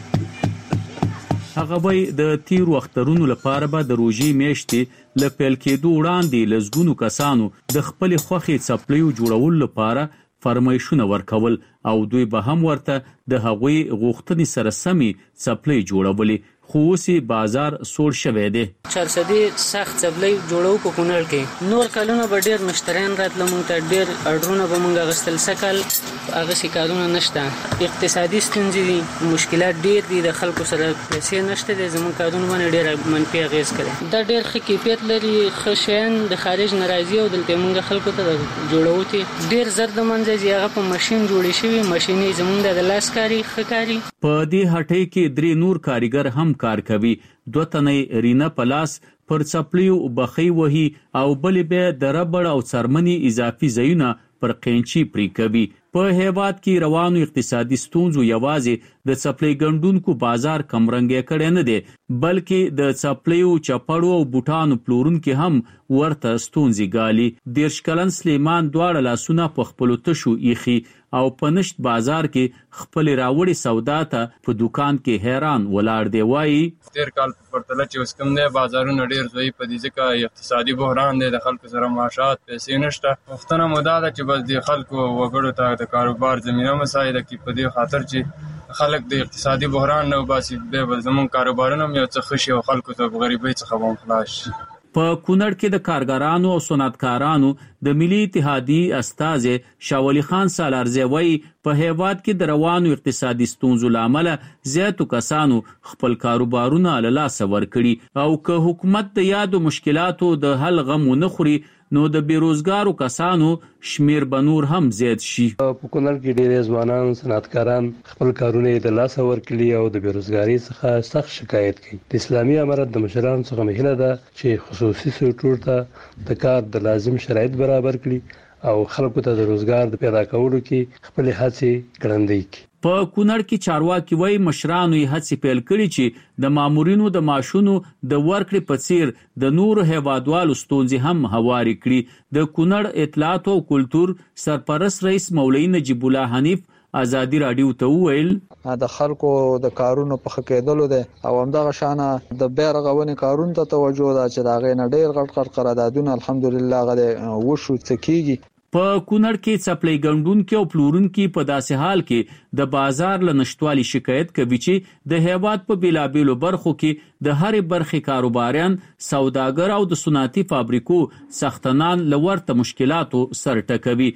هغه وای د تیر وخترونو لپاره به د روزي میاشتې ل پیل کېدو وړاندې لزګونو کسانو د خپل خوخي څپلیو جوړول لپاره فرمایشونه ورکول او دوی به هم ورته د هغوی غوښتنې سره سمي څپلۍ جوړولې. خو اوس بازار سوړ شوی دی. چرسدي سخت څپلۍ جوړو په کونړ کې نور کلونه به ډیر مشتریان راتله مونږ ته ډیر اډرونه به مونږ غستل سکل هغه سکارونه نشته. اقتصادي ستونزې دي مشکلات ډیر دي د خلکو سره پیسې نشته د زموږ کارونه باندې ډیر منفي اغیز کوي. دا ډیر ښه کیفیت لري ښه شیان د خارج ناراضي او دلته مونږ خلکو ته جوړو ته ډیر زر د منځي هغه په ماشين جوړې شوی ماشيني زموږ د لاس کاری ښه کاری. په دې هټۍ کې درې نور کاریګر هم کار کوي. دوه تنې رینا پلاس پر څپلیو بخي وهي او بلې به د ربړ او څرمني اضافي زیونه پر قینچي پری کوي. په هیواد کې روانو اقتصادي ستونزو یوازې د څپلۍ ګندونکو بازار کمرنګ کړي نه دي بلکې د څپلیو چپړو او بوټانو پلورونکو هم ورته ستونزې ګالي. دیرش کلن سلیمان دواړه لاسونه په خپل تشو ایخي او په نشت بازار کې خپل راوړي سودا ته په دکان کې حیران ولاړ دی. وایي تیر کال په پرتله چې اوس کوم دی بازارونه ډیر ضعیف دي ځکه اقتصادي بحران دی د خلکو سره معاشات پیسې نشته. وختونه مو دا ده چې بس د خلکو وګړو ته د کاروبار زمینه مساعده کی په دې خاطر چې خلک د اقتصادي بحران نه وباسي به زمون کاروبارونه یو څه خشي او خلکو ته غریبۍ څخه هم خلاص شي. په کونړ کې د کارګرانو او صنعتکارانو د ملي اتحادیې استازي شاولی خان سالارزی وایي په هیواد کې د روانو اقتصادي ستونزو لامل زیاتو کسانو خپل کاروبارونه له لاسه ورکړي او که حکومت د یادو مشکلاتو د حل غم ونه خوري نو د بیروزګارو کسانو شمیر بنور هم زیات شي. په کونړ کې ډېر ځوانان صنعتکاران خپل کارونه د لاسه ورکړي او د بیروزګاری څخه سخت شکایت کوي. د اسلامي امارت د مشرانو څخه مهله ده چې خصوصي سکتور ته د کار د لازم شرایط برابر کړي او خلکو ته د روزګار د پیدا کولو کې خپل هڅې ګړندۍ کړي. په کونړ کې چارواکي وایي مشرانو یې هڅې پیل کړي چې د مامورینو د معاشونو د ورکړې په څیر د نورو هیوادوالو ستونزې هم هواري کړي. د کونړ اطلاعات او کلتور سرپرست رئیس مولوي نجیب الله حنیف آزادی رادیو ته وویل د خلکو د کارونو په خکېدلو ده او همدغه شانه د بیر غونې کارونو ته توجه ده چې دا غي نه ډیر غټ غټ قراردادونه الحمدلله غده وشو څکیږي. په کونړ کې څپلۍ ګندونکو او پلورونکو په داسې حال کې د بازار له نشټوالي شکایت کوي چې د هیواد په بیلابیلو برخو کې د هرې برخې کاروباریان سوداګر او د صنعتي فابریکو سختنان لورته مشکلاتو سر ټکوي.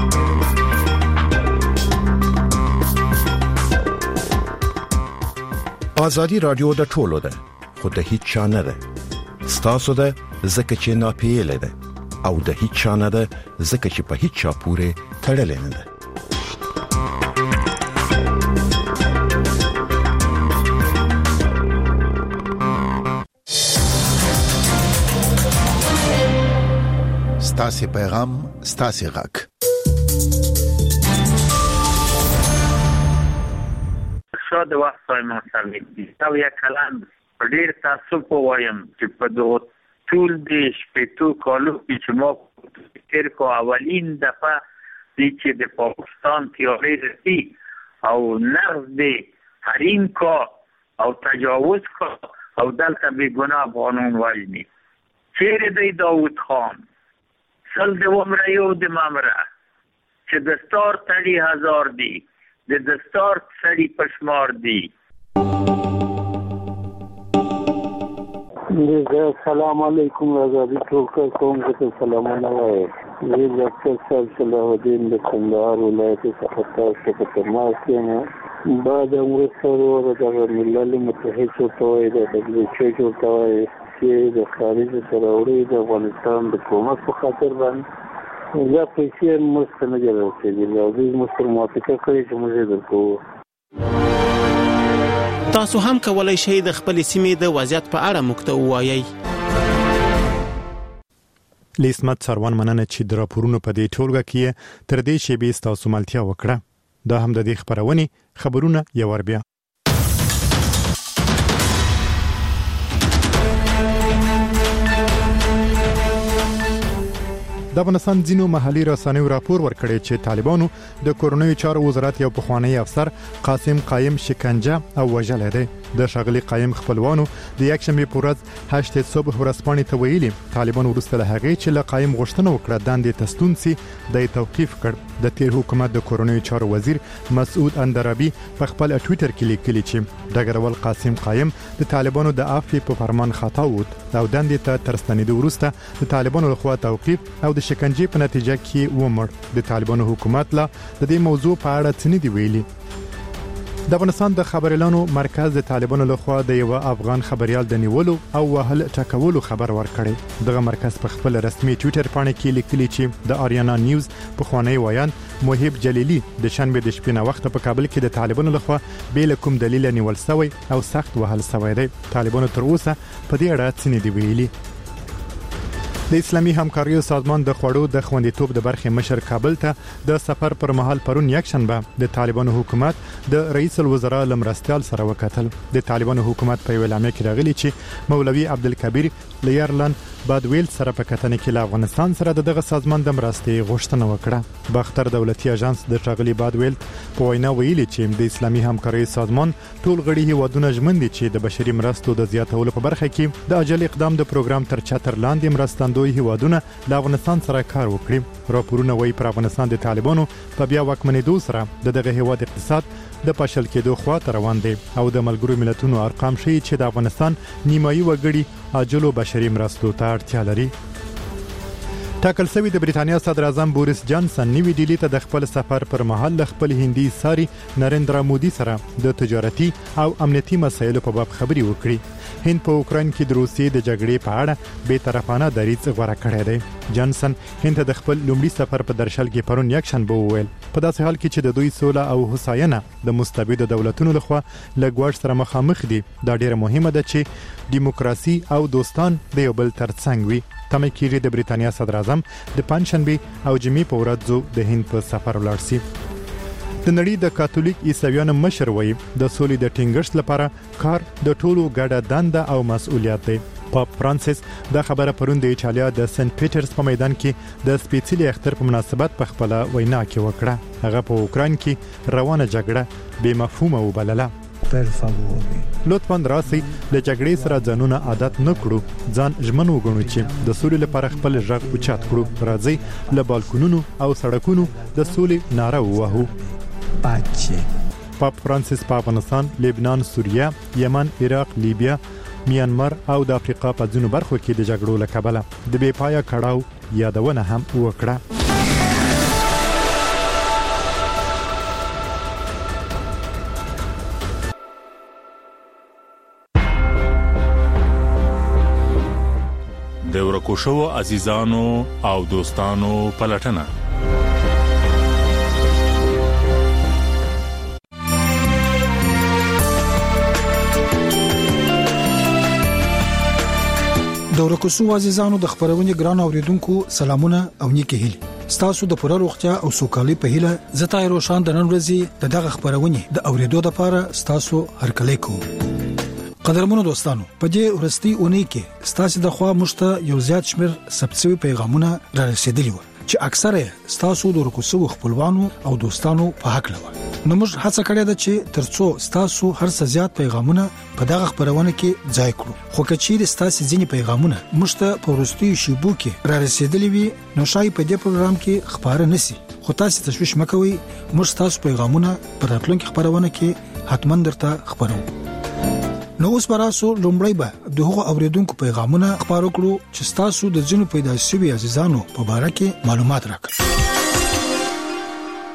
آزادی رادیو د ټولو ده خو د هیڅ چا نه ده ستاسو ده ځکه چې ناپیېلې ده او د هیڅ چا نه ده ځکه چې په هیڅ چا پورې تړلې نه ده. ستاسو پیغام ستاسو غږ. شاید وخت های مسلم دي او یا کلام ډیر تاسو په وایم چې په دوه ټول د شپېتو کالو چې ما فکر کو اولین دفعه دي چې د پاکستان تیارې رسی او نرز د حریم کا او تجاوز کا او دلته بی گناه قانون وجنی چیرې دی داود خان سل د عمره یو د ممره چې دستار تړي هزار دی د دستار سړي پشمار دی. السلام علیکم آزادی ټول قوم ته سلامونه وایم. زه ډاکټر صاحب صلاح الدین د کندهار ولایت څخه تاسو ته تماس کوم. بعد امریکا د ملل متحد څخه د دبليو ایچ او څخه چې د خارجي تراوري د افغانستان د حکومت په خاطر باندې یا پیسې مستند راوړي او د مستر موافقه کوي چې موږ درکو. تاسو هم کولای شئ د خپل سیمې د وضعیت په اړه موږ ته ووایئ. لیسمت سروان مننه چې د راپورونو په دې ټولګه کې تر دې شی به تاسو ملتیا وکړه. دا هم د دې خبرونه خبرونه یو ور بیا. د افغانستان ځینو محلي رسنیو راپور ورکړی چې طالبانو د کورونی چارو وزارت یو پخوانی افسر قاسم قایم شکنجه او وژل دی. د شغلي قایم خپلوانو د یک شنبه په ورځ هشت صبح ورسپانې ته ویلي طالبان ورسته له هغه چې له قایم غوښتنه وکړه دندې تستونسي د توقيف کړ. د تیر حکومت د کورونی چارو وزیر مسعود اندرابي په خپل ټوئیټر کې لیکلي چې دغه قاسم قایم د طالبانو د عفو په فرمان خطا ووت او دندې ته ترستنیدو ورسته د طالبانو لخوا توقيف او د شکنجې په نتیجه کې ومړ. د طالبانو حکومت لا د دې موضوع په اړه څه نه دی ویلي. د افغانستان د خبريالانو مرکز د طالبانو لخوا د یو افغان خبريال د نیولو او وهل ټکولو خبر ورکړی. دغه مرکز په خپل رسمي ټوئیټر باندې کې لیکلي چې د آریانا نیوز په خوانی وایان موهب جلیلی د شنبه د شپې نه وخت په کابل کې د طالبانو لخوا بیل کوم دلیل نیول شوی او سخت وهل شوی دی. طالبانو تر اوسه په دې اړه څه نه دی ویلي. د اسلامي همکارۍ سازمان د خوړو د خوندیتوب د برخې مشر کابل ته د سفر پر مهال پرون یک شنبه د طالبانو حکومت د رئیس الوزرا لمرستيال سره وکتل. د طالبانو حکومت په ویلامه کې راغلی چې مولوي عبدالکبیر لیرلن بادویل سره په کتنې کې له افغانستان سره دغه سازمان د مرستې غوښتنه وکړه. باختر دولتي اژانس د شغلي بادویل په وینا ویلي چې د اسلامي همکارۍ سازمان ټول غړي هیوادونه ژمن دي چې د بشري مرستو د زیاتولو په برخه کې د اجل اقدام د پروګرام تر چتر لاندې مرستندوی هیوادونه له افغانستان سره کار وکړي. راپورونه وايي پر افغانستان د طالبانو په بیا واکمنېدو سره د دغه هیواد اقتصاد د پاشل کېدو خواته روان دي او د ملګرو ملتونو ارقام ښیي چې د افغانستان نیمایي وګړي عاجلو بشري مرستو ته اړتیا لري. ټاکل شوی د بریټانیا صدر اعظم بوریس جانسن نیوی ډیلی ته د خپل سفر پر مهال ل خپل هندي ساري نریندرا مودي سره د تجارتي او امنیتي مسایلو په باب خبري وکړي. هند په اوکراین کې د روسیې د جګړې په اړه به طرفانه دریځ غوړه کړی دی. جانسن هند د خپل لومړي سفر په درشل کې پرون یک شنبه وویل په داسې حال کې چې د دوی سوله او هوساینه د مستبد دولتونو لخوا لګوړ سره مخامخ دي. دا ډیره مهمه ده چې دیموکراسي او دوستان د یو بل ترڅنګ وي. تمه کیږي د بریټانیا صدر اعظم د پنځشنبه او جمعې په ورځ د هند په سفر ولاړ شي. د نړۍ د کاتولیک عیسویانو مشر وایي د سولې د ټینګښت لپاره کار د ټولو ګډه دنده او مسؤلیت دی. پاپ فرانسیس دا خبره پرون د ایټالیا د سنت پیټرز په میدان کې د سپیڅلي اختر په مناسبت په خپل وینا کې وکړه. هغه په اوکراین کې روانه جګړه بې مفهومه وبلله. لطفاً راسي له جګړې سره ځانونه عادت نه کړو. ځان ژمن وګڼو چې د سولې لپاره خپل ژغ اوچت کړو. راځي له بالکونونو او سړکونو د سولې ناره ووهو. پاپ فرانسیس په افغانستان، لبنان، سوریه، یمن، عراق، لیبیا، میانمار او د افریقا په ځینو برخو کې د جګړو له کبله د بې پایه کړاو یادونه هم وکړه. د ورکو شو عزیزانو او دوستانو پلټنه د ورکوسو عزیزانو د خبرونه ګران اوریدونکو سلامونه او نیکی هیله. ستاسو د پوره روغتیا او سوکالي په هیله زتا روشان د نن ورځې د دغه خبرونه د اوریدو لپاره ستاسو هرکلی کوم. قدرمنو دوستانو، په دې ورستي اونۍ کې ستاسو د خوا مشته یو زیات شمیر سبسوي پیغامونه را رسیدلي و چې اکثره ستاسو د ورکوسو خپلوانو او دوستانو په حق لوي. نو موږ هڅه کړې ده چې ترڅو ستاسو هر څه زیات پیغامونه په دغه خبرونه کې ځای کړو. خو کچېر ستاسو ځینی پیغامونه مشته په ورستي شیبو کې را رسیدلي وي نو شای په دې پروګرام کې خبره نسی. خو تاسو تشویش مکوئ، موږ تاسو پیغامونه په راتلونکي خبرونه کې حتما درته خبرو. نو اوس براسو لومړی به د هغو اوریدونکو پیغامونه خبرو کړو چې تاسو د ځینو پیدا شوی عزیزانو په اړه کې معلومات راکړئ.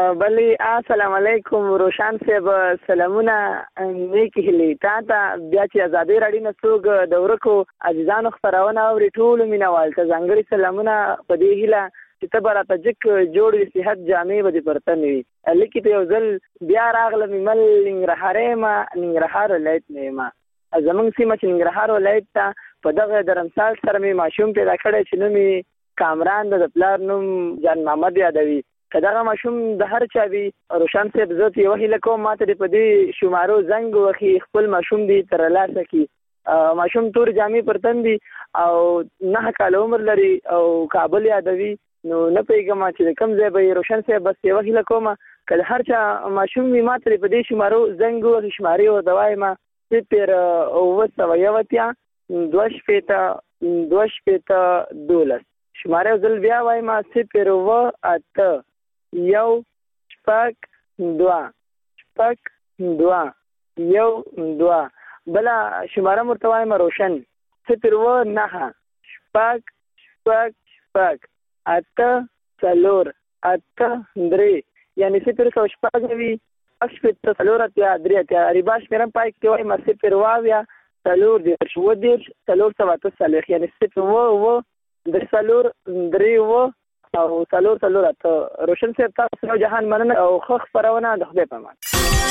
بلی السلام علیکم روشان صاحب سلامونه نیکی هلی تا ته بیا چې ازادي راډیو نه څوک د ورکو عزیزانو خبرونه اوري ټول مینوال ته ځانګړي سلامونه په دې هیله چې ته به راته جک جوړ صحت جامې به دې پرته نه وي لیکي ته یو ځل بیا راغلم مل ننګرهار ما ننګرهار ولایت نه ما زمونږ سیمه چې ننګرهار ولایت ته په دغه درمسال سره مې ماشوم پیدا کړی چې نوم یې کامران د پلار نوم جان محمد یادوي که دغه ماشوم د هر چا وي روشن صاحب زه ته یوه هیله کوم ماته دې په دې شمارو زنګ وکړي خپل ماشوم دې ترلاسه کړي ماشوم تور جامې پر تن دي او نه کاله عمر لري او کابل یادوي نو نه پوهېږم چې کوم ځای به روشن صاحب بس یوه هیله کوم که د هر چا ماشوم وي ماته دې په دې شمارو زنګ وکړي شمارې ورته وایم صفر اوه سوه یو اتیا دوه شپېته دوه شپېته دولس شماره ځل بیا وایم صفر اوه اته یو شپږ دوه شپږ دوه یو دوه بله شماره م ورته وایم روشن صفر اوه نهه شپږ شپږ شپږ اته څلور اته درې یعنې صفر سوه شپږ وي شپږ شپېته څلور اتیا درې اتیا ریبا شمېره پای کې وایم صفر اوه اویا څلور دېرش اووه دېرش څلور سوه اته څلوېښت یعنې صفر اوه اوه د څلور درې اووه او څلور څلور اته روشن صاحب تاسو نو جهان مننه او ښه خپرونه د خدای په امان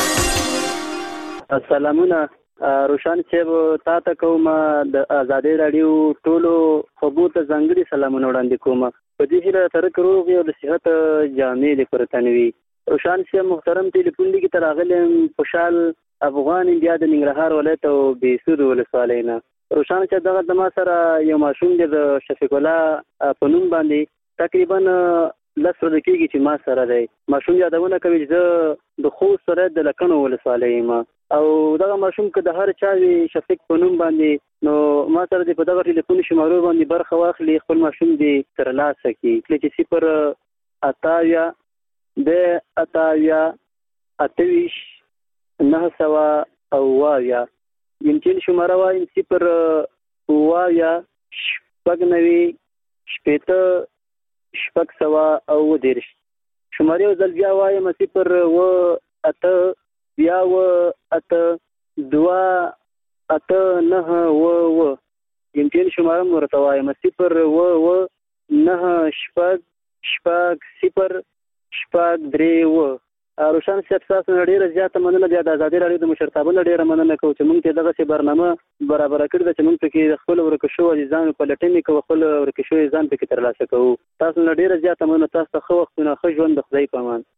سلامونه روشن صاحب تا ته کوم د ازادي راډیو ټولو خبرو ته ځانګړي سلامونه وړاندې کوم په دې هیله تر کروغ یو د صحت جامې د پرتنوي روشن صاحب محترم ټلیفون دی کې تراغلم خوشحال افغان انډیا د ننګرهار ولایت او بیسود ولسوالۍ نه روشن چې دغه د ما سره یو ماشوم دی د شفیق الله په نوم باندې تقریبا لس ورځې کېږي چې ما سره دی ماشوم یادونه کوي چې زه د خوست ولایت د لکڼو ولسوالۍ یم او دغه ماشوم که د هر چا وي شفیق په نوم باندې نو ما سره دې په دغه ټلیفون شمارو باندې برخه واخلي خپل ماشوم دې ترلاسه کړي کله چې صفر اته اویا د اته اویا اته ویشت نهه سوه اوه اویا يمكن شماره وایم صفر اوه اویا شپږ نوي شپېته شپږ سوه اوه دېرش شمارې یو ځل بیا وایم صفر اوه اته بیا اوه اته دوه اته نهه اوه اوه يمكن شماره م ورته وایم صفر اوه اوه نهه شپږ شپږ صفر شپږ درې اوه روشن صاحب تاسو نه ډیره زیاته مننه بیا د ازادي راډیو د مشرتابه نه ډیره مننه کوم چې موږ ته دغه برنامه برابر کړی چې موږ پکې خپل ورکشو عزیزان په لټنې کې خپل ورکشو عزیزان پکې ترلاسه کوو تاسو نه ډیره زیاته مننه تاسو ته خو وختونه ښه ژوند د خدای په امان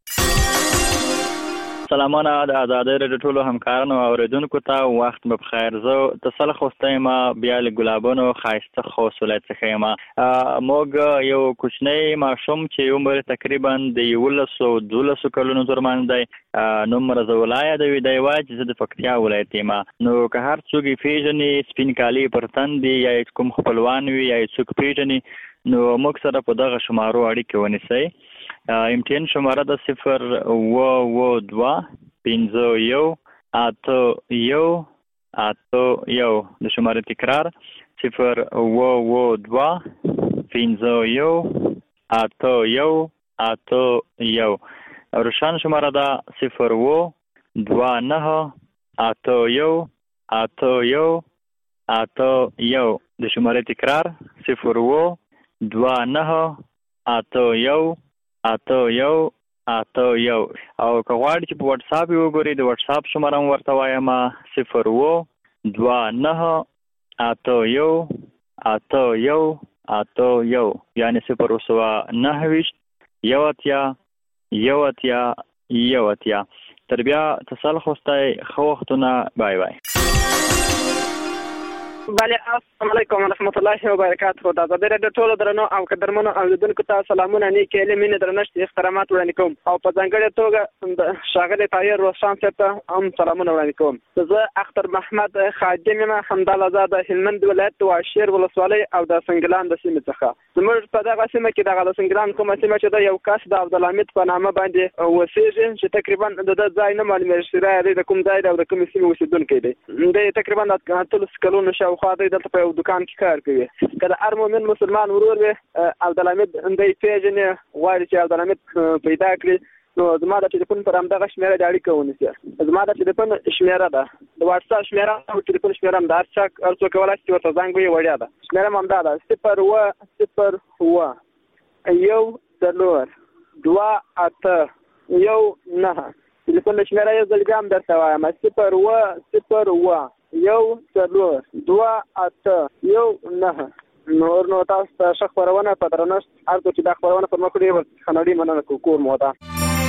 سلامونه د ازادي راډیو ټولو همکارانو او اوریدونکو ته وخت به بخیر زه تسل خوستایم بیا له ګلابونو خایسته خوست ولایت څخه یم موږ یو کوچنی ماشوم چې عمر تقریبا د یولس او دولس کلونو ترمن دی نوم رضولای د وی دی واج د فکتیا ولایت یم نو که هر څوک پیژنې سپین کالی پر تندې یا کوم خپلوان وي یا څوک پیژنې نو موږ سره په دغه شمارو اړیکه ونیسئ امتحان شماره د صفر اوه اوه دوه پنځه یو اته یو اته یو د شماره تکرار صفر اوه اوه دوه پنځه یو اته یو اته یو روشن شماره ده صفر اوه دوه نهه اته یو اته یو اته یو د شماره تکرار صفر اوه دوه نهه اته یو اته یو اته یو او که غواړئ چې په واتس اپ وګورئ د واتس اپ شماره م ورته وایم صفر اوه دوه نهه اته یو اته یو اته یو یعنې صفر اوه سوه نهه ویشت یو اتیا یو اتیا یو اتیا تر بیا تسل خوستی ښه وختونه بای بای بله السلام علیکم ورحمت الله وبرکاته د ازادي راډیو ټولو درنو او قدرمنو اوریدونکو ته سلامونه نیکې هیلې مینې درنښت احترامات وړاندې کوم او په ځانګړې توګه د ښاغلي طاهر روشن صاحب ته هم سلامونه وړاندې کوم زه اختر محمد خادم یم همداله زه د هلمند ولایت واشیر ولسوالۍ او د سنګلان د سیمې څخه زموږ په دغه سیمه کې دغه د سنګلان کومه سیمه چې د یو کس د عبدالحمید په نامه باندې اوسېږي چې تقریبا د ده ځای نه معلومېږي چې دی د کوم ځای دی او د کومې سیمې اوسېدونکی دی دی تقریبا د اتلس کلونو شاوخوا دی دلته په یو دوکان کې کار کوي که د هر مؤمن مسلمان ورور وي عبدالحمید دی پېژني غواړي چې عبدالحمید پیدا کړي نو زما د ټلیفون پر همدغه شمیره د اړیکه ونیسي. زما د ټلیفون شمیره ده د واتس اپ شمیره او ټلیفون شمیره هم د هر چا هر څوک کولای شي ورته زنګ وي وړیا ده. شمیره هم همدا ده صفر اووه صفر اووه یو څلور دوه اته یو نهه. ټلیفون شمیره یو ځل بیا هم درته وایم صفر اووه صفر اووه یو څلور دوه اته یو نهه. نور نو تاسو ته ښه خپرونه په درنښت هر څوک چې دا خپرونه پر مخ وړي خنډي مننه کوم کور مو ده.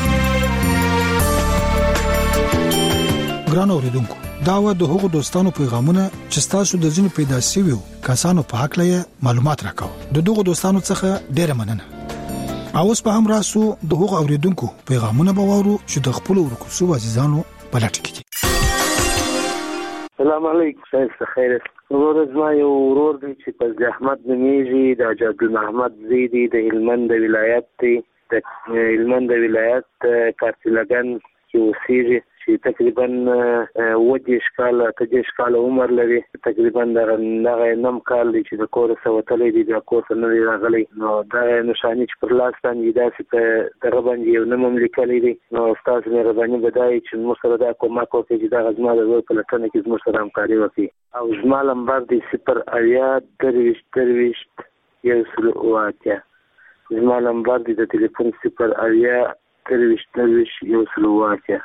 ګران اوریدونکو دا و د هغو دوستانو پیغامونه چې تاسو د ځینو پیدا شویو کسانو په حق لې معلومات راکاو. د دغو دوستانو څخه ډیره مننه. اوس په هم راسو د هغو اوریدونکو پیغامونه به وورو چې د خپل ورکوسو عزیزانو په لټه کې دي. السلام علیکم شایسته خیر. ورور زما یو ورور دی چې په زحمت نمیږي د حاج محمد زیدی د هلمند ولایت دی د هلمند ولایت کارتلګن کې اوسېږي چې تقریبا اووه دېرش کاله اته دېرش کاله عمر لري. تقریبا دغه نیم کال دی چې د کور څخه وتلی دی بیا کور ته نه دی راغلی. نو دغه نښانې چې پر لاس باندې داسې په دغه باندې یو نوم هم لیکلی دی. نو ستاسو مهرباني به دا وي چې زموږ سره دا کومک وکړي چې دغه زما د زوی په لټنه کې زموږ سره همکاري وکړي. او زما نمبر دی صفر اویا درویشت درویشت یو سل اوه اتیا. زما نمبر دی د تلیفون صفر اویا درویشت درویشت یو سل اوه اتیا.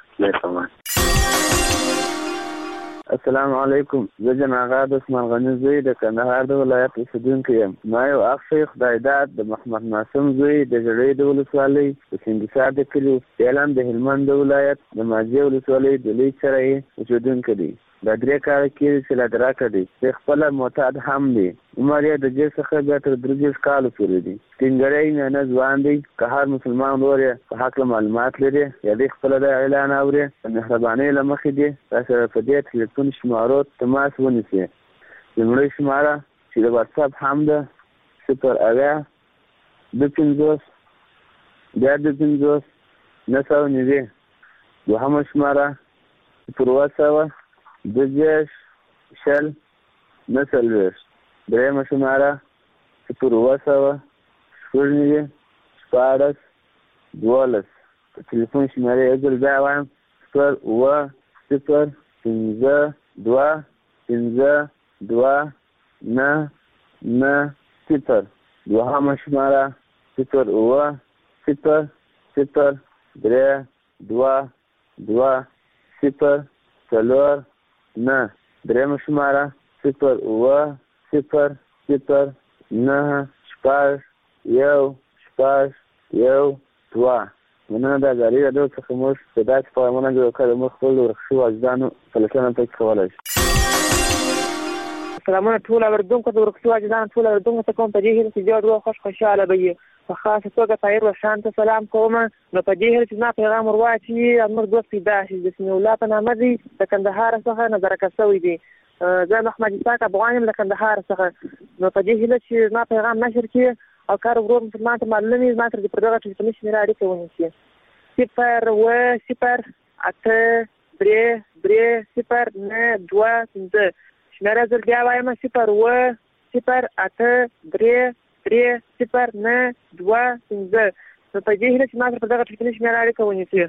السلام علیکم. زه جناب آغا عثمان غنی زوی د کندهار د ولایت اوسیدونکی یم. ما یو اخ شیخ د عیدات د محمد ناسم زوی د جړې د ولسوالۍ د سندسار د کلي اعلان د هلمند د ولایت د ماجې ولسوالۍ د لوی چرای اوسیدونکی دی. دا درې کال کې چې لا دراکه دی د خپل معتاد هم دی. عمر یې د دې څخه بیا تر درې کال پورې دی. ټینګړی نه ځوان دی. که هر مسلمان ور په حق معلومات لري یا د خپل د اعلان اوري مهرباني لمخې دی تاسو په دې ټلیفون شمارو تماس ونیسئ. زموږ شماره چې د واتس اپ هم ده صفر اویا دوه پنځوس بیا دوه پنځوس نه سوه نوي. دوهمه شماره صفر اووه سوه دوه دېرش شل نه څلوېښت. درېیمه شماره صفر اووه سوه شپږ نوي شپاړس دولس. ټلیفون شمارې یو ځل بیا وایم صفر اووه صفر پنځه دوه پنځه دوه نه نه صفر. دوهمه شماره صفر اووه صفر صفر درې دوه دوه صفر څلور نه. درېیمه شماره صفر اووه صفر صفر نه شپږ یو شپږ یو دوه. مننه د ازادي راډیو څخه موږ په داسې پیغامونه جوړ کړي موږ خپل ورکشو اجزانو په لټنه پکې کولی شو. سلامونه ټول اوریدونکو د ورکشو اجزانو ټول اوریدونکو ته کوم په دې هیله چې جوړ و خوش خوشاله به وي. په خاصه توګه طاهر وشان ته سلام کوم. نو په دې هیله چې زما پیغام ورواچي زموږ دوست پیدا شي د سمیع الله په نامه دی د کندهار څخه نظر کسوي دی. زه محمد اسحاق افغان یم له کندهار څخه. نو په دې هیله چې زما پیغام نشر کړي او کار ورور مسلمان ته معلوم وي زما سره په دغه ټلیفوني شمېره اړیکه ونیسي. صفر اووه صفر اته درې درې صفر نه دوه پنځه. شمېره زه بیا وایم صفر اووه صفر اته درې درې صفر نه دوه پنځه. نو په دې هیله چې ما سره په دغه ټلیفوني شمېره اړیکه ونیسي.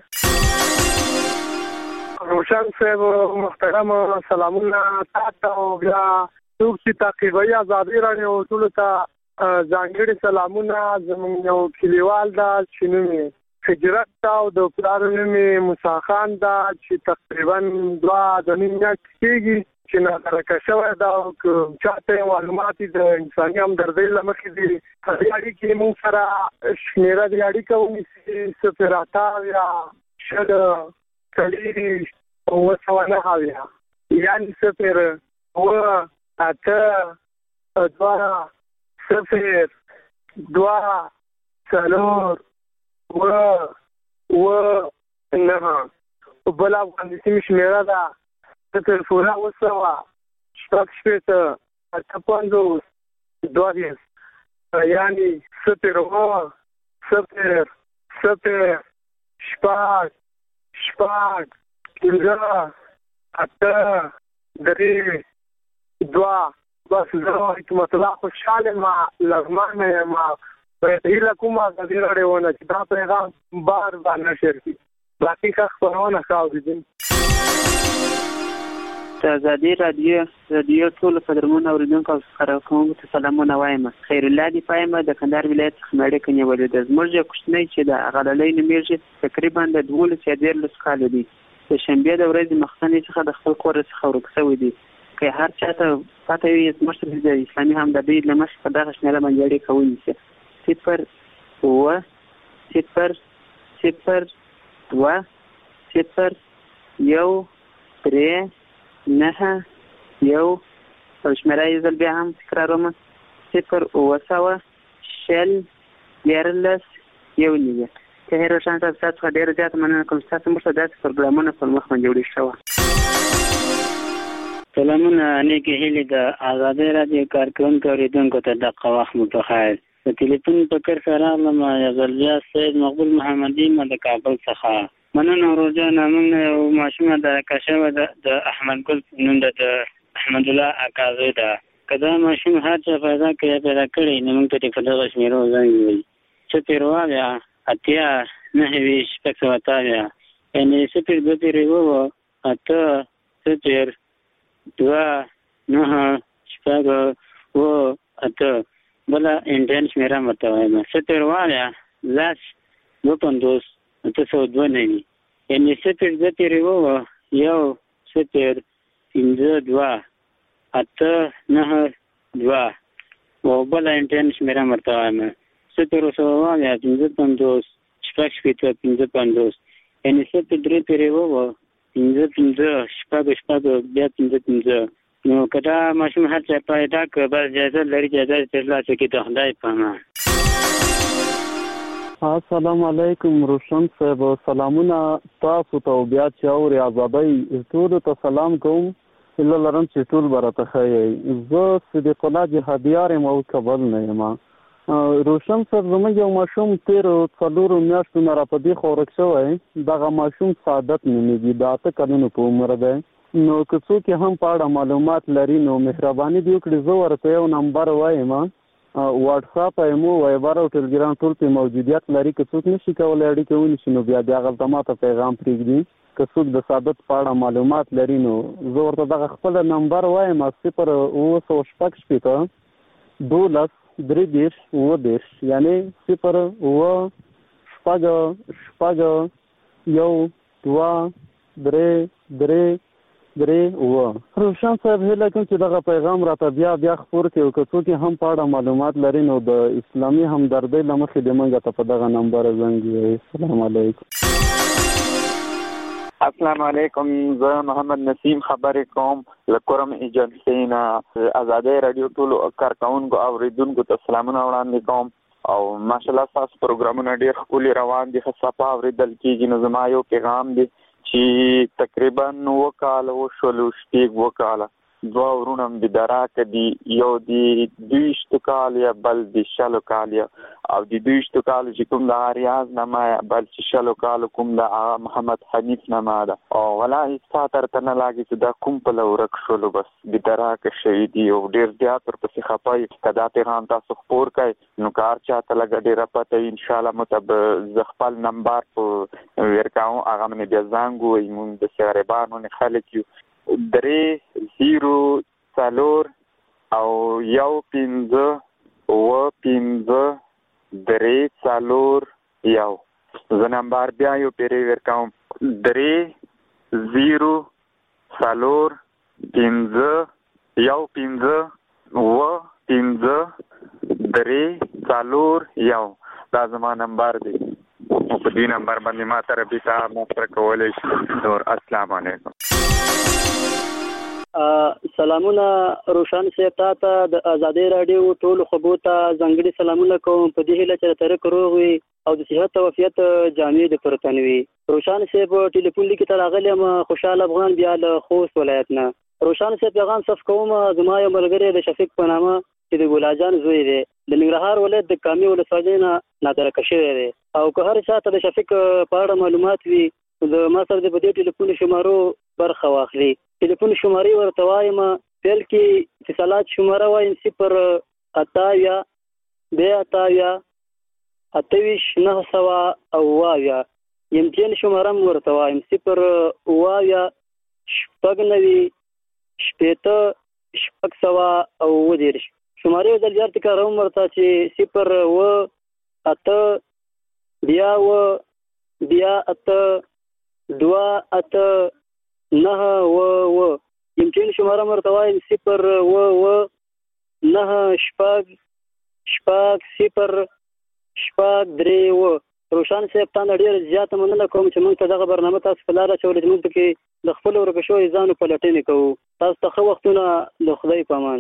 روشن صاحب محترم سلامونه تاسو او بیا څوک چې تعقیبوي ازادي راډیو ټولو ته ځانګړي سلامونه. زموږ یو کلیوال دا چې نوم یې هجرت او د پلار نوم یې موسی خان دا چې تقریبا دوه د نیم میاشتې کېږي چې ناکرکه شوی دا او چاته معلومات د انساني همدردۍ له مخې دي. په دې اړیکې موږ سره شمېره د اړیکه ونیسي صفر اته اویا شل څلېرویشت اووه سوه نهه اویا یعنې صفر اووه اته دوه صفر دوه څلور اووه اووه نهه. بله افغاني سیمې شمېره ده صفر پوره اوه سوه شپږ شپېته اته پنځوس دوه دېرش یعنې صفر اووه صفر صفر شپږ شپږ پنځه اته درې دوه. بس زه حکمت الله خوشحال یم لغمان یم هیله کوم ازادي راډیو نه چې دا پیغام بار بار نشر شي. باقي کا خبرونه کاوه ازادي رادیو رادیو ټول قدرمن اوریدونکو سره کوم ته سلامونه وایم. خیر الله دی پایم د کندهار ولایت خمړې کني ولید زموږ کوښنۍ چې د غللې نمیږي تقریبا د دولس یا ډیر کال دی. د شنبه د ورځې مخکنی څخه د خپل کور څخه ورکسوي دي که هر چاته پته وي زموږ د اسلامي همدردي لمس په دغه شنه باندې اړیکه کوي. صفر و صفر صفر و صفر یو درې نه یو او شمیره یې ځل بیا هم تکراروم صفر اوه سوه شل دیارلس یو نوي. که هر روښان صاحب ستاسو څخه ډېره زیاته مننه کوم. ستاسو موږ ته داسې پروګرامونه پر مخ باندې وړي شوه. سلامونه نیکې هیلې د ازادۍ راډیو کارکوونکو اورېدونکو ته دغه وخت مو په خیر. د تلیفون په کرښه راغلم یو ځل بیا سید مقبول محمدي ما د کابل څخه. مننه ورجانه موږ یو ماشومه د کشوه د احمد ګل نوم د احمد الله اکا زوی ده. که دا ماشوم هر څه پیدا کړي پیدا کړي نو موږ ته په دغه شمیرو زنګ ووایي صفر اویا اتیا نهه ویشت شپږ سوه اته اویا یعنې صفر دوه پېرې اووه اته صفر دوه نهه شپږ اووه اته بله انډین شمیره هم ورته وایم صفر اویا لس دوه پنځوس اته سوه دوه نوي یعنې صفر دوه پېرې اووه یو صفر پنځه دوه اته نهه دوه او بله انټرن شمیره هم ورته وایم صفر سوه اویا پنځه پنځوس شپږ شپېته پنځه پنځوس یعنې صفر درې پېرې اووه پنځه پنځه شپږ شپږ بیا پنځه پنځه نو که دا ماشوم هر څه پیدا کړه بس اجازه لري چې اجازه ترلاسه کړي د خدای په امان. السلام علیکم روشن صاحب سلامونه تاسو ته بیا چې اوري ازادۍ ټول ته سلام کوم. هیله لرم چې ټول به راته ښه یئ. زه صدیق الله جهادیار یم او کابل نه یم. روشن صاحب زموږ یو ماشوم تېرو څلورو میاشتو نه را په دې خوا ورک شوی. دغه ماشوم سعادت نومېږي د اته کلونو په عمر دی. نو که څوک یې هم په اړه معلومات لري نو مهرباني دې وکړي زه ورته یو نمبر وایم واټساپ ایمو وایبر او ټلګرام ټول پې موجودیت لري. که څوک نشي کولی اړیکې ونیسي نو بیا بیا هغلته ماته پیغام پرېږدي. که څوک د سعادت په اړه معلومات لري نو زه ورته دغه خپله نمبر وایم صفر اوه سوه شپږ شپېته دولس درې دېرش اووه دېرش یعنې صفر اوه شپږ شپږ یو دوه درې درې درې اووه. روشن صاحب هیله کوم چې دغه پیغام راته بیا بیا خپور کړي او که څوک هم په اړه معلومات لري نو د اسلامي همدردۍ له مخې دې موږ ته په دغه نمبر زنګ ووایي. السلام علیکم. السلام علیکم. زه محمد نسیم خبرې کوم له کورم ایجنسۍ نه. ازادۍ راډیو ټولو کارکوونکو اوریدونکو ته سلامونه وړاندې کوم او ماشاءالله ستاسو پروګرامونه ډېر ښکلي روان دي ښه صفا اورېدل کېږي. نو زما یو پیغام دی چې تقریبا اووه کاله وشولو شپږ اووه کاله دوه ورونه مې د راکه دي یو د دویشتو کال یا بل د شلو کال یا او د دویشتو کالو چې کوم د ریاض نما یا بل چې شلو کالو کوم د محمد حنیف نما ده او والله ستا ترته نه لاګي چې دا کوم پله ورک شولو بس د راکه شوي دي او ډېر زیات ورپسې خفه یي. که دا پیغام تاسو خپور کړئ نو که هر چاته لږه ډېره پته وي انشاءالله مو ته به زه خپل نمبر په ورکوم هغه مې بیا زنګ ووایي. مونږ داسې غریبان ونې خلک یو درې زیرو څلور او یو پنځه اووه پنځه درې څلور یو. زه نمبر بیا یو پېرې ورکوم درې زیرو څلور پنځه یو پنځه اووه پنځه درې څلور یو. دا زما نمبر دی او په دې نمبر باندې ما ته رابطه ما سره کولی شي. نور السلام علیکم. سلامونه روشن صاحب تا ته د ازادۍ راډیو ټولو خبرو ته ځانګړي سلامونه کوم په دې هیله چې ترک روغ وي او د صحت او عافیت جامې د پرتن وي. روشن صاحب ټلیفون لیکي ته راغلی یم خوشحال افغان بیا له خوست ولایت نه. روشن صاحب پیغام صف کوم زما یو ملګری د شفیق په نامه چې د ګلاجان زوی دی د ننګرهار ولایت د کامې ولسوالۍ نه ناترکه شوی دی او که هر چا ته د شفیق په اړه معلومات وي د ما سره د په دې ټلیفون شمارو برخه واخلي. ټلیفون شمارې ورته وایم پیل کې اتصالات شماره وایم صفر اته اویا بیا اته اویا اتویش نه سوا اویا يمتين شمارم ورته وایم صفر اویا شپږ نوي شپېته شپږ سوه او اووه دېرش شمارې یو ځل بیا تکراروم ورته چې صفر اوه اته بیا اوه بیا اته دوه اته نهه اوه اوه يمتين شمارم ورته وایم صفر اوه اوه نهه شپږ شپږ صفر شپږ درې اوه روشان صاحب تاسو ډیر زیاته مننه کوم چې موږ ته دغه برنامه تاسو په لاره چولې موږ کې د خپل ورکه شوې ځانو په لټنې کوو تاسو ته ښه وختونه د خدای په امان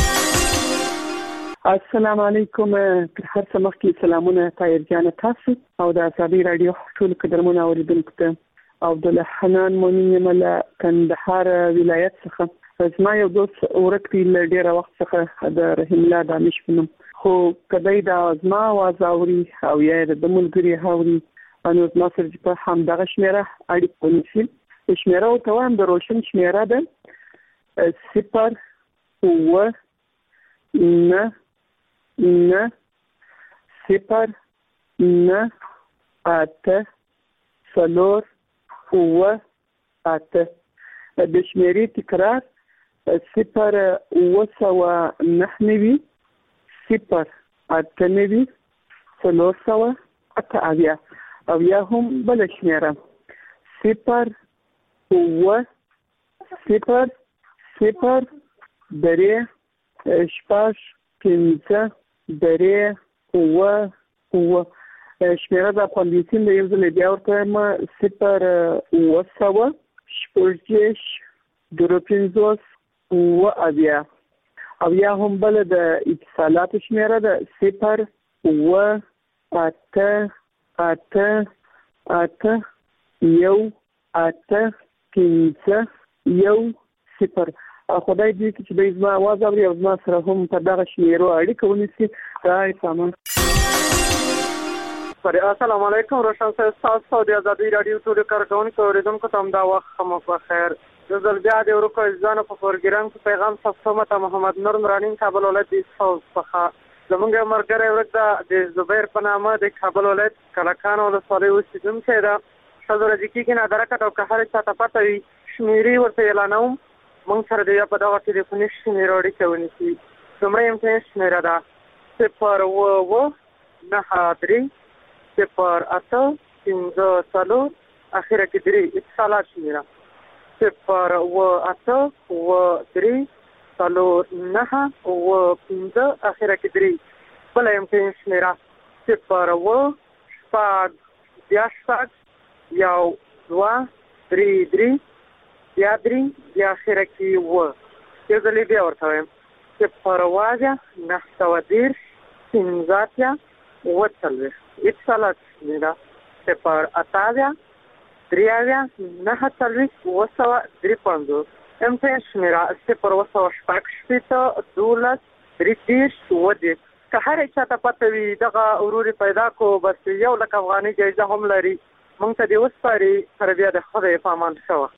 السلام علیکم تر هر څه مخکې سلامونه طاهر جان تاسو او د ازادي رادیو ټول قدرمنو اوریدونکو ته عبد الحنان مؤمن مل کندهار ولایت څخه زما یو دوست ورک دی له ډیره وخت څخه د رحیم الله دانش فنم خو کدی دا زما आवाज اوري او یا د ملګری اوري انو زما سره په همدغه شمیره اړیکه ونیسي شمیره او توام د روشن شمیره ده صفر اوه نه نه صفر نه اته څلور اوه اته د شمیرې تکرار صفر اوه سوه نهه نوي صفر اته نوي څلور سوه اته اویا او یا هم بله شمیره صفر اوه صفر صفر درې شپږ پنځه درې اوه اوه شمیره د افغانستان د یو ځل بیا ورته وایم صفر اوه سوه شپږ دېرش درې پنځوس اوه اویا او یا هم بل د اتصالاتو شمیره ده صفر اوه اته اته اته یو اته پنځه یو صفر خدای دې چې د زما आवाज اوري او زما سره هم په دغه شمیرو اړیکه ونیسي راي سامان السلام علیکم روشن صاحب تاسو د ازادي رادیو ټول کارکونکو اوریدونکو ته دا وخت مو په خیر د زلبیا د ورکو ځان په پروګرام کې پیغام تاسو ته محمد نور نورانین کابل ولایت د څخه زمونږ مرګره ورته د زبیر په نامه د کابل ولایت کلکان ولسوالۍ اوسیدونکی ده ښځو راځي کې نه درکټ او که هر چا ته پته وي شمیرې ورته اعلانوم موږ سره د په دغه ټلیفوني شمیرو اړیکه ونیسي لومړی امتیاز شمیره ده صفر اوه اوه نهه درې صفر اته پنځه څلور اخره کې درې اتصالات شمیره صفر اوه اته اوه درې څلور نهه اوه پنځه اخره کې درې بله امتیاز شمیره صفر اوه شپږ بیا شپږ یو دوه درې درې بیا درې بیا اخره کې اوه یو ځل بیا ورته وایم صفر اوه اویا نهه سوه دېرش پنځه اتیا اووه څلوېښت اتصالات شمیره صفر اته اویا درې اویا نهه څلوېښت اووه سوه درې پنځوس امتیاز شمیره صفر اووه سوه شپږ شپېته دولس درې دېرش اووه دېرش که هر چا ته پته وي دغه ورور پیدا کو بس یو لک افغانۍ جایزه هم لري موږ ته دې وسپاري سره بیا د خدای په امان ښه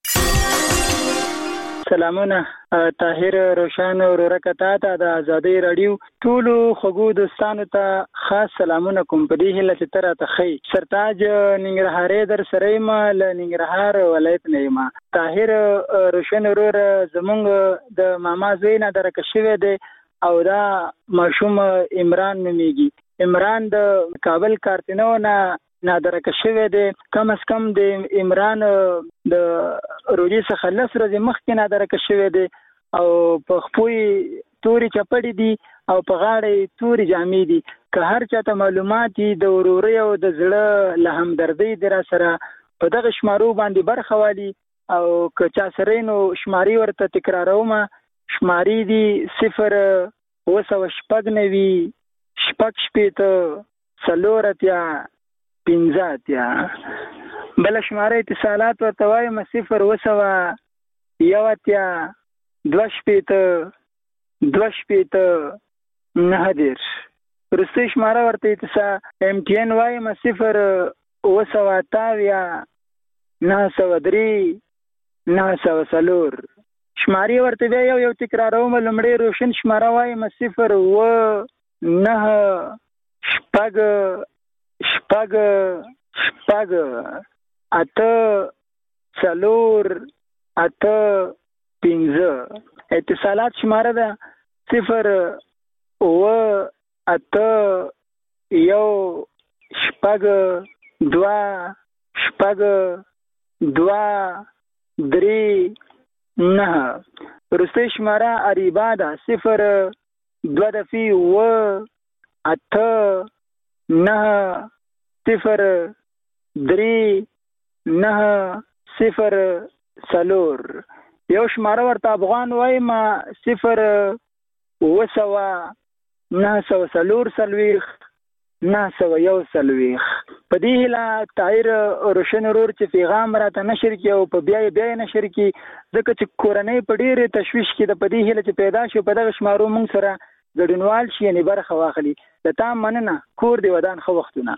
سلامونه طاهر روشن ورورکه تا ته د ازادۍ راډیو ټولو خوږو دوستانو ته خاص سلامونه کوم په دې هیله چې ته راته ښې سرتاج ننګرهارۍ در سره یم له ننګرهار ولایت نه یم طاهر روشن ورور زمونږ د ماما زوی نه درکه شوی دی او دا ماشوم عمران نومیږي عمران د کابل کارتینو نه نادرکه شوی دی کم از کم د عمران د روزي څخه لس ورځې مخکې نادرکه شوی دی او په خپوی توري چپړې دي او په غاړه توري جامې دي که هر چاته معلومات دي د ورورۍ او د زړه له همدردۍ د را سره په دغه شمارو باندې برخه والي او که چا سره نو شماري ورته تکراروم شماري دي صفر اوه سوه شپږ نوي شپږ شپېته څلور اتیا پنځه اتیا بله شماره اتصالات ورته وایم صفر اوه سوه یو اتیا دوه شپېته دوه شپېته نهه دېرش وروستۍ شماره ورته اتصال ایم ټي ان وایم صفر اوه سوه اته اویا نهه سوه درې نهه سوه څلور شمارې ورته بیا یو یو تکراروم لومړی روشن شماره وایم صفر اوه نهه شپږ شپږ شپږ اته څلور اته پنځه. اتصالات شماره ده صفر اوه اته یو شپږ دوه شپږ دوه درې نه. وروستۍ شماره اریبا ده صفر دوه دفي اوه اته نه صفر درې نه صفر څلور. یو شماره ورته افغان وایم صفر اوه سوه نهه سوه څلور څلوېښت نهه سوه یو څلوېښت. په دې هیله طاهر روشن ورور چې پیغام راته نشر کړي او په بیا یې بیا یې نشر کړي، ځکه چې کورنۍ په ډېرې تشویش کې ده. په دې هیله چې پیدا شي په دغه شمارو موږ سره ګډونوال شي، یعنې برخه واخلي. د تا مننه. کور دې ودان ښه وختونه.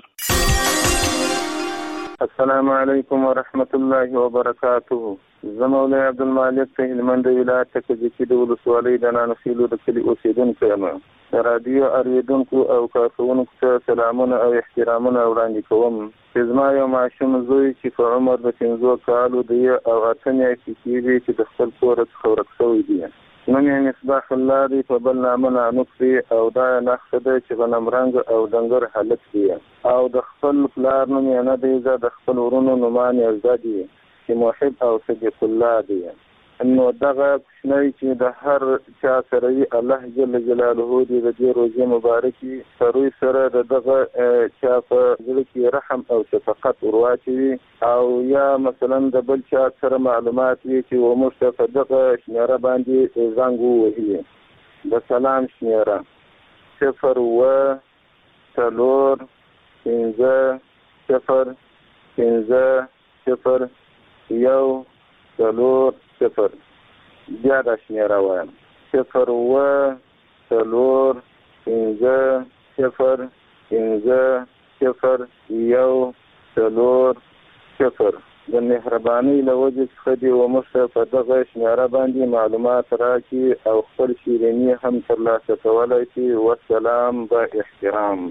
السلام علیکم ورحمت الله وبرکاته. زه مولوی عبدالمالک په هلمند ولایت کې د کیدو ولسوالۍ د نانوسیلو د کلي اوسیدونکی یم. د رادیو اورېدونکو او کارکوونکو ته سلامونه او احترامونه وړاندې کوم. چې زما یو ماشوم زوی چې په عمر د پنځو کالو دی او اته میاشتې کېږي چې د خپل کور څخه ورک شوی دی. نوم یې مصباح الله دی، په بل نامه نانوک دی، او دا یې نښه ده چې غنم رنګ او ډنګر هلک دی، او د خپل پلار نوم یې نه دی زه، د خپل ورونو نومان یې زده دي چې محب او صدیق الله دی. نو دغه کوچنی چې د هر چا سره وي الله جل جلاله دې د دې روزې مبارکي سروي سره د دغه چا په زړه کې رحم او شفقت ورواچوي، او یا مثلا د بل چا سره معلومات وي چې وموږ ته په دغه شمېره باندې زنګ ووهي. د سلام شمېره صفر اوه څلور پنځه صفر پنځه صفر یو څلور صفر. بیا دا شمېره وایم صفر اوه څلور پنځه صفر پنځه صفر یو څلور صفر. د مهربانۍ له وجې څخه دې وموږ ته په دغه شمېره باندې معلومات راکړي او خپل شیریني هم ترلاسه کولی شي. والسلام با احترام.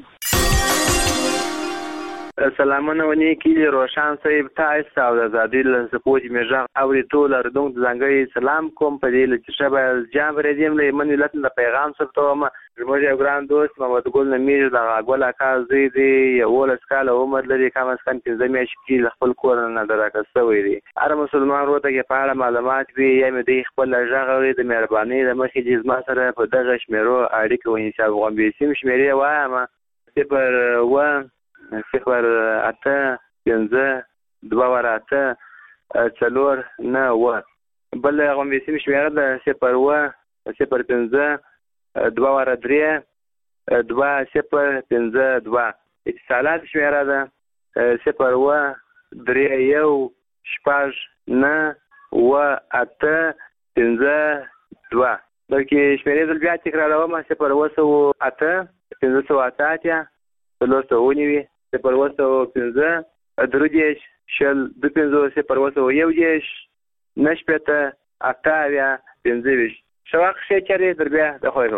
سلامونه ونی کلی روشن صاحب تاسو او د ازادي له سپوږ میژه او ټول اردون ځانګړي سلام کوم. په دې لچ شبه جام رېدیم له من ولت د پیغام سره ته ما زموږ یو ګران دوست محمد ګل نمیر د غول اکا زی دی یو ول سکاله عمر لري کوم اسکان پنځه میاشتې کې خپل کور نه دراکستوي دي. هر مسلمان وروته کې په اړه معلومات وي یا مې د خپل ژغوري د مهرباني د مخې جزما سره په دغه شمیرو اړیکه ونی چې افغان به سیم شمیرې وایم صفر و صفر اته پنځه دوه ور اته څلور نه و. بل هغه مې سیم شمیره ده صفر و صفر پنځه دوه ور درې دوه صفر پنځه دوه. اتصالات شمیره ده صفر و درې یو شپږ نه و اته پنځه دوه. بلکې شمیرې زل بیا تکراروم صفر و سو اته پنځه سو اته اتیا څلور سوه ونیوي صفر اوه سوه پنځه درې دېرش شل دوه پنځوس صفر اوه سوه یو دېرش نهه شپېته اته اویا پنځه ویشت. ښه وخت ښې چارې در بیا د خوښ.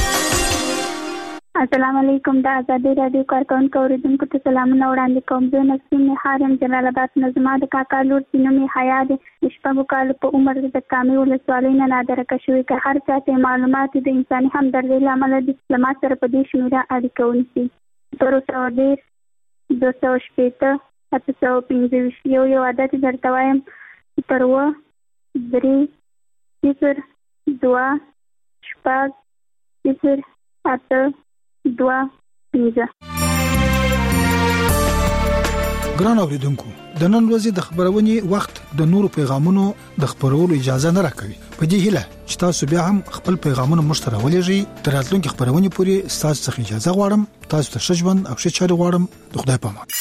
السلام علیکم. د ازادي راډیو کارکونکو اوریدونکو ته سلامونه وړاندې کوم. زه نسیم نهار یم جلال آباد نه. زما د کاکا لور چې نوم یې حیا دی، د شپږو کالو په عمر د کامې ولسوالۍ نه نادرکه شوې. که هر چا ته معلومات د انساني همدردۍ له امله دي له ما سره په دې شمېره اړیکه ونیسي. صفر سوه دېرش دوه سوه شپېته اته سوه پنځه ویشت. یو یو عدد درته وایم صفر اوه درې صفر دوه شپږ صفر اته دوه پنځه. ګران اوریدونکو، د نن ورځې د خبرونې وخت د نورو پیغامونو د خبرولو اجازه نه راکوي. په دې هیله چې تاسو بیا هم خپل پیغامونه مشترک ولېږئ. تر راتلونکي خبرونې پورې تاسو څخه اجازه غواړم. تاسو ته ښه ژوند او ښه چارې غواړم. د خدای په امان.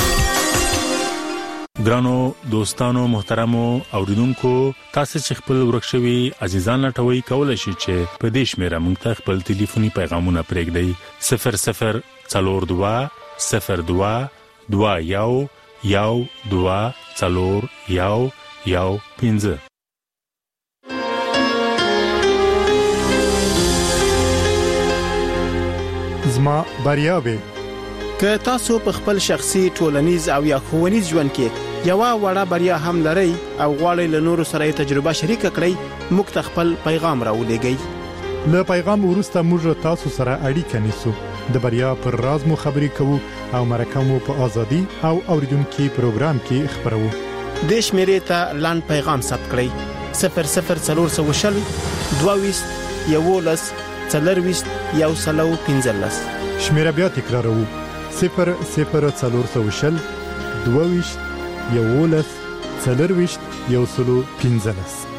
ګرانو دوستانو محترمو اوریدونکو، تاسو چې خپل ورکشوي عزیزان لټوي کولای شئ چې په دې شمیره موږ ته خپل ټلیفوني پیغامونه پرېږدئ. صفر صفر څلور دوه صفر دوه دوه یو یو دوه څلور یو یو پنځه. زما بریاوي که تاسو په خپل شخصي ټولنیز او یا ښوونیز ژوند کې یو وړه بریا هم لرئ او غواړئ له نورو سره تجربه شریک کړئ، موږ ته خپل پیغام راولېږئ. له پیغام وروسته موږ تاسو سره اړیکه نیسو، د بریا پر راز مو خبرې کوو او مرکه مو په ازادي او اوریدونکو پروګرام کې خبرو. د شمیرې ته لاند پیغام ثبت کړئ: صفر صفر څلور سوه شل دوه ویشت یولس څلرویشت یو سلو پنځلس. شمیره بیا تکراروو: صفر صفر څلور سوه شل دوه ویشت یولس څلرویشت یو سلو پنځلس.